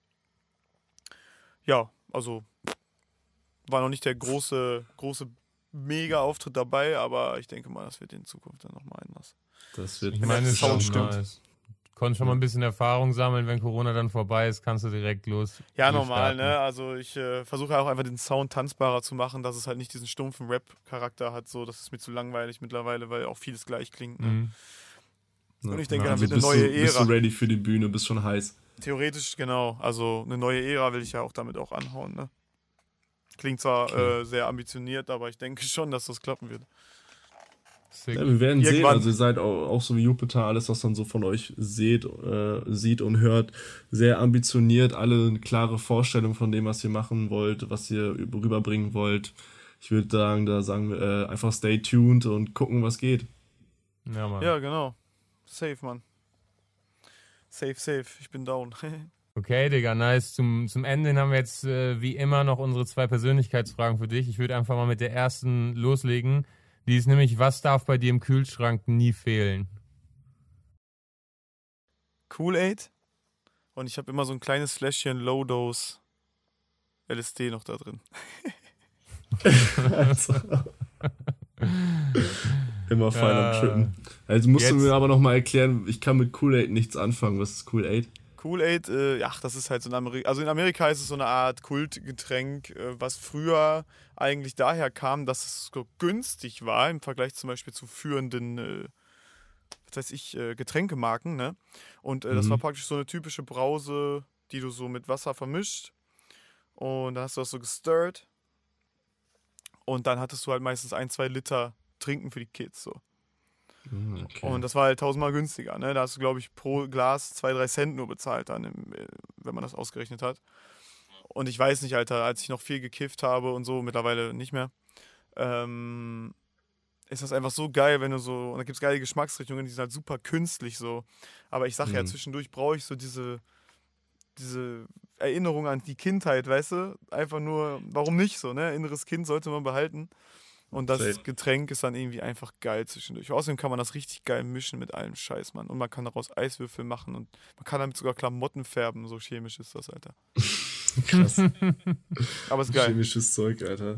Ja, also war noch nicht der große, große Mega-Auftritt dabei, aber ich denke mal, das wird in Zukunft dann nochmal anders. Das wird Ich Wenn meine, der es ist schon Sound stimmt. nice. Konntest schon mal ein bisschen Erfahrung sammeln, wenn Corona dann vorbei ist, kannst du direkt los. Ja, normal, durchstarten. ne? Also ich äh, versuche auch einfach den Sound tanzbarer zu machen, dass es halt nicht diesen stumpfen Rap-Charakter hat. So, das ist mir zu langweilig mittlerweile, weil auch vieles gleich klingt. Ne? Mhm. Und ich denke, Ja, dann wird eine bist neue du, Bist Ära. du ready für die Bühne, bist schon heiß. Theoretisch, genau. Also eine neue Ära will ich ja auch damit auch anhauen. Ne? Klingt zwar Okay. äh, sehr ambitioniert, aber ich denke schon, dass das klappen wird. Sick. Ja, wir werden sehen, Irgendwann. also ihr seid auch, auch so wie Jupiter, alles was man so von euch seht, äh, sieht und hört, sehr ambitioniert, alle eine klare Vorstellung von dem, was ihr machen wollt, was ihr rüberbringen wollt. Ich würde sagen, da sagen wir äh, einfach stay tuned und gucken, was geht. Ja, Mann. Ja, genau. Safe, Mann. Safe, safe. Ich bin down. Okay, Digga, nice. Zum, zum Ende hin haben wir jetzt äh, wie immer noch unsere zwei Persönlichkeitsfragen für dich. Ich würde einfach mal mit der ersten loslegen. Die ist nämlich, was darf bei dir im Kühlschrank nie fehlen? Kool-Aid. Und ich habe immer so ein kleines Fläschchen Low-Dose L S D noch da drin. Also, immer fein am Äh, Trippen. Also musst du jetzt- mir aber nochmal erklären, ich kann mit Kool-Aid nichts anfangen. Was ist Kool-Aid? Kool-Aid, äh, ja, das ist halt so ein Amerika. Also in Amerika ist es so eine Art Kultgetränk, äh, was früher eigentlich daher kam, dass es so günstig war im Vergleich zum Beispiel zu führenden, äh, was weiß ich, äh, Getränkemarken, ne? Und äh, das Mhm. war praktisch so eine typische Brause, die du so mit Wasser vermischt. Und dann hast du das so gestirrt. Und dann hattest du halt meistens ein, zwei Liter Trinken für die Kids, so. Hm, Okay. Und das war halt tausendmal günstiger. Ne? Da hast du, glaube ich, pro Glas zwei, drei Cent nur bezahlt, dann, im, äh, wenn man das ausgerechnet hat. Und ich weiß nicht, Alter, als ich noch viel gekifft habe und so, mittlerweile nicht mehr, ähm, ist das einfach so geil, wenn du so, und da gibt es geile Geschmacksrichtungen, die sind halt super künstlich so. Aber ich sag ja, Mhm. zwischendurch brauche ich so diese, diese Erinnerung an die Kindheit, weißt du? Einfach nur, warum nicht so, ne? Inneres Kind sollte man behalten. Und das Safe. Getränk ist dann irgendwie einfach geil zwischendurch. Außerdem kann man das richtig geil mischen mit allem Scheiß, Mann. Und man kann daraus Eiswürfel machen und man kann damit sogar Klamotten färben. So chemisch ist das, Alter. Krass. Aber ist geil. Chemisches Zeug, Alter.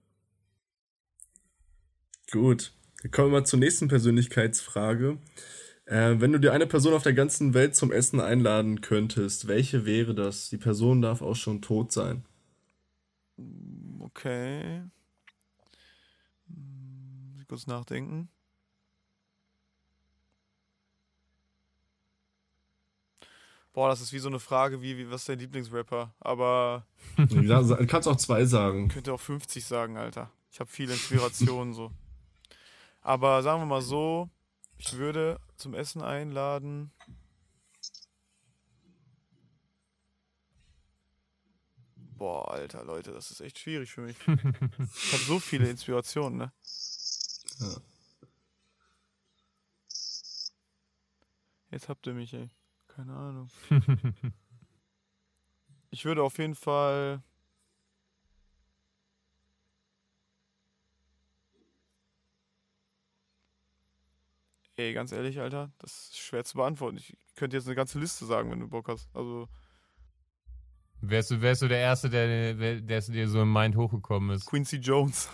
Gut. Dann kommen wir mal zur nächsten Persönlichkeitsfrage. Äh, wenn du dir eine Person auf der ganzen Welt zum Essen einladen könntest, welche wäre das? Die Person darf auch schon tot sein. Okay. Hm, muss ich kurz nachdenken. Boah, das ist wie so eine Frage, wie, wie was ist dein Lieblingsrapper? Aber Du kannst auch zwei sagen. ich könnte auch fünfzig sagen, Alter. Ich habe viele Inspirationen so. Aber sagen wir mal so, ich würde zum Essen einladen. Boah, Alter, Leute, das ist echt schwierig für mich. Ich habe so viele Inspirationen, ne? Ja. Jetzt habt ihr mich, ey. Keine Ahnung. Ich würde auf jeden Fall... Ey, ganz ehrlich, Alter, das ist schwer zu beantworten. Ich könnte jetzt eine ganze Liste sagen, wenn du Bock hast. Also... Wärst du, wärst du der Erste, der, der, der dir so im Mind hochgekommen ist? Quincy Jones.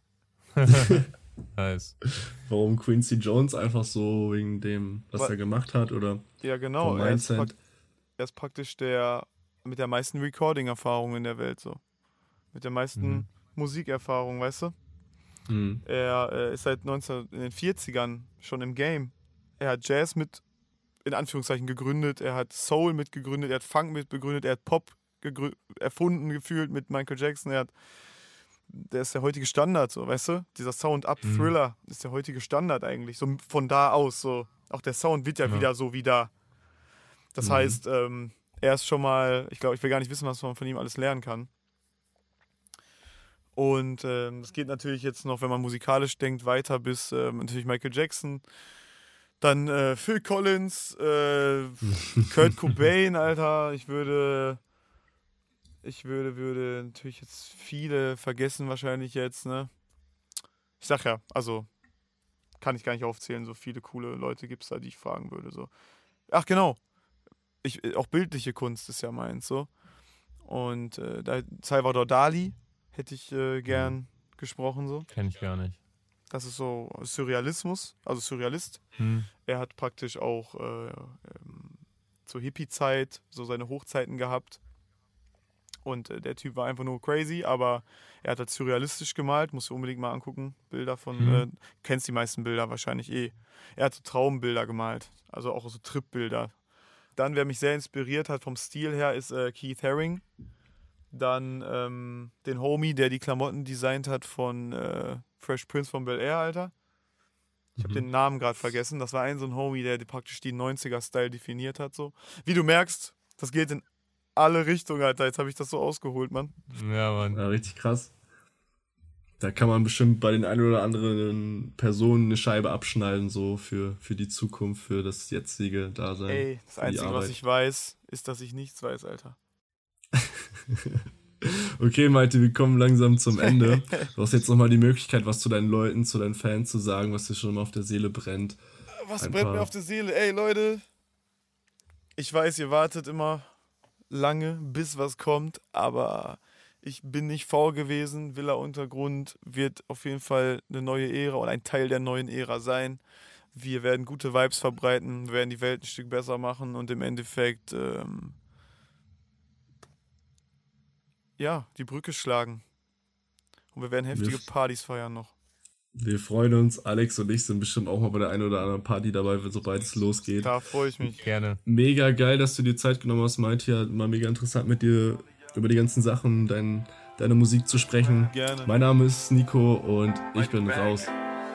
Nice. Warum Quincy Jones? Einfach so wegen dem, was Wa- er gemacht hat, oder? Ja, genau. Vom Er ist, Mindset. prak- er ist praktisch der mit der meisten Recording-Erfahrung in der Welt, so. Mit der meisten Mhm. Musikerfahrung, weißt du? Mhm. Er äh, ist seit neunzehn, in den vierzigern schon im Game. Er hat Jazz mit, in Anführungszeichen, gegründet. Er hat Soul mitgegründet. Er hat Funk mitbegründet. Er hat Pop gegrü- erfunden, gefühlt mit Michael Jackson. Er hat, der ist der heutige Standard, so, weißt du? Dieser Sound-Up-Thriller ist der heutige Standard eigentlich. So von da aus, so. Auch der Sound wird ja, Ja. wieder so wie da. Das Mhm. heißt, ähm, er ist schon mal, ich glaube, ich will gar nicht wissen, was man von ihm alles lernen kann. Und ähm, das geht natürlich jetzt noch, wenn man musikalisch denkt, weiter bis ähm, natürlich Michael Jackson. Dann äh, Phil Collins, äh, Kurt Cobain, Alter. Ich würde, ich würde, würde natürlich jetzt viele vergessen wahrscheinlich jetzt, ne? Ich sag ja, also kann ich gar nicht aufzählen, so viele coole Leute gibt es da, die ich fragen würde, so. Ach genau, ich, auch bildliche Kunst ist ja meins, so. Und äh, da, Salvador Dali hätte ich äh, gern gesprochen, so. Kenn ich gar nicht. Das ist so Surrealismus, also Surrealist. Hm. Er hat praktisch auch äh, ähm, zur Hippie-Zeit so seine Hochzeiten gehabt. Und äh, der Typ war einfach nur crazy, aber er hat halt surrealistisch gemalt, musst du unbedingt mal angucken. Bilder von, Hm. äh, kennst die meisten Bilder wahrscheinlich eh. Er hat so Traumbilder gemalt, also auch so Tripbilder. Dann, wer mich sehr inspiriert hat vom Stil her, ist äh, Keith Haring. Dann ähm, den Homie, der die Klamotten designt hat von äh, Fresh Prince von Bel-Air, Alter. Ich habe Mhm. den Namen gerade vergessen. Das war ein so ein Homie, der die praktisch die neunziger-Style definiert hat. So. Wie du merkst, das geht in alle Richtungen, Alter. Jetzt habe ich das so ausgeholt, Mann. Ja, Mann. Ja, richtig krass. Da kann man bestimmt bei den ein oder anderen Personen eine Scheibe abschneiden, so für, für die Zukunft, für das jetzige Dasein. Ey, das für die Einzige, was Arbeit. ich weiß, ist, dass ich nichts weiß, Alter. Okay, Malte, wir kommen langsam zum Ende. Du hast jetzt nochmal die Möglichkeit, was zu deinen Leuten, zu deinen Fans zu sagen, was dir schon mal auf der Seele brennt. Was Ein brennt paar- mir auf der Seele? Ey, Leute, ich weiß, ihr wartet immer lange, bis was kommt, aber ich bin nicht faul gewesen. Villa Untergrund wird auf jeden Fall eine neue Ära oder ein Teil der neuen Ära sein. Wir werden gute Vibes verbreiten, wir werden die Welt ein Stück besser machen und im Endeffekt ähm, ja, die Brücke schlagen. Und wir werden heftige Wir- Partys feiern noch. Wir freuen uns, Alex und ich sind bestimmt auch mal bei der einen oder anderen Party dabei, sobald es losgeht. Da freue ich mich. Gerne. Mega geil, dass du dir Zeit genommen hast, Malte. Ja, mal mega interessant mit dir über die ganzen Sachen, dein, deine Musik zu sprechen. Gerne. Mein Name ist Nico und ich bin raus.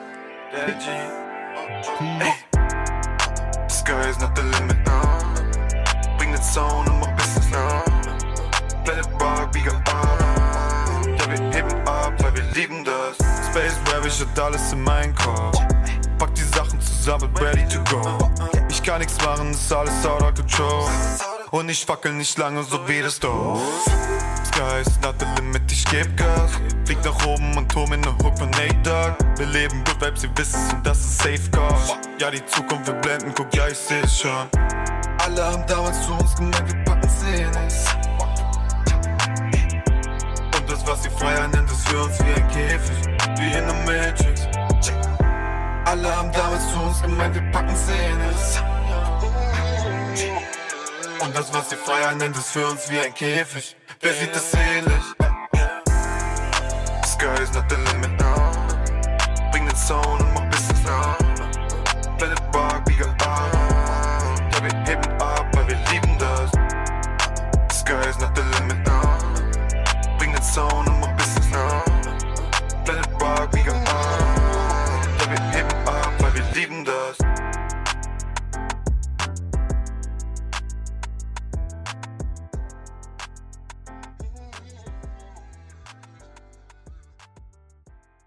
The sky is not the limit now. Bring den Sound und mach Business now. Planet Rock, we got on. Ja, wir heben ab, weil wir lieben das. Space Rap, ich hab alles in meinem Kopf. Pack die Sachen zusammen, ready to go. Ich kann nichts machen, ist alles out of control. Und ich fackel nicht lange, so wie das Dorf. Sky is not the limit, ich geb Gas. Flieg nach oben und hol mir ne Hook von Nate Dogg. Wir leben Good Vibes, ihr wisst es und das ist Safeguard. Ja, die Zukunft wir blenden, guck, ja, ich seh es schon. Alle haben damals zu uns gemeint, wir packen Szenes. Und das, was die Freiheit nennt, ist für uns wie ein Käfig, wie in der Matrix. Alle haben damals zu uns gemeint, wir packen Szenes. Und das, was die Freiheit nennt, ist für uns wie ein Käfig. Wer sieht das ähnlich? Sky is not the limit now. Bring den Sound und mach Business now. Planet Rock, we got on. Ja, wir heben ab, weil wir lieben das. Sky is not the limit now. Bring den Sound und mach Business now. Planet Rock, we got on. Ja, wir heben ab, weil wir lieben das.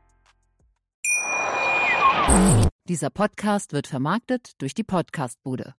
Dieser Podcast wird vermarktet durch die Podcastbude.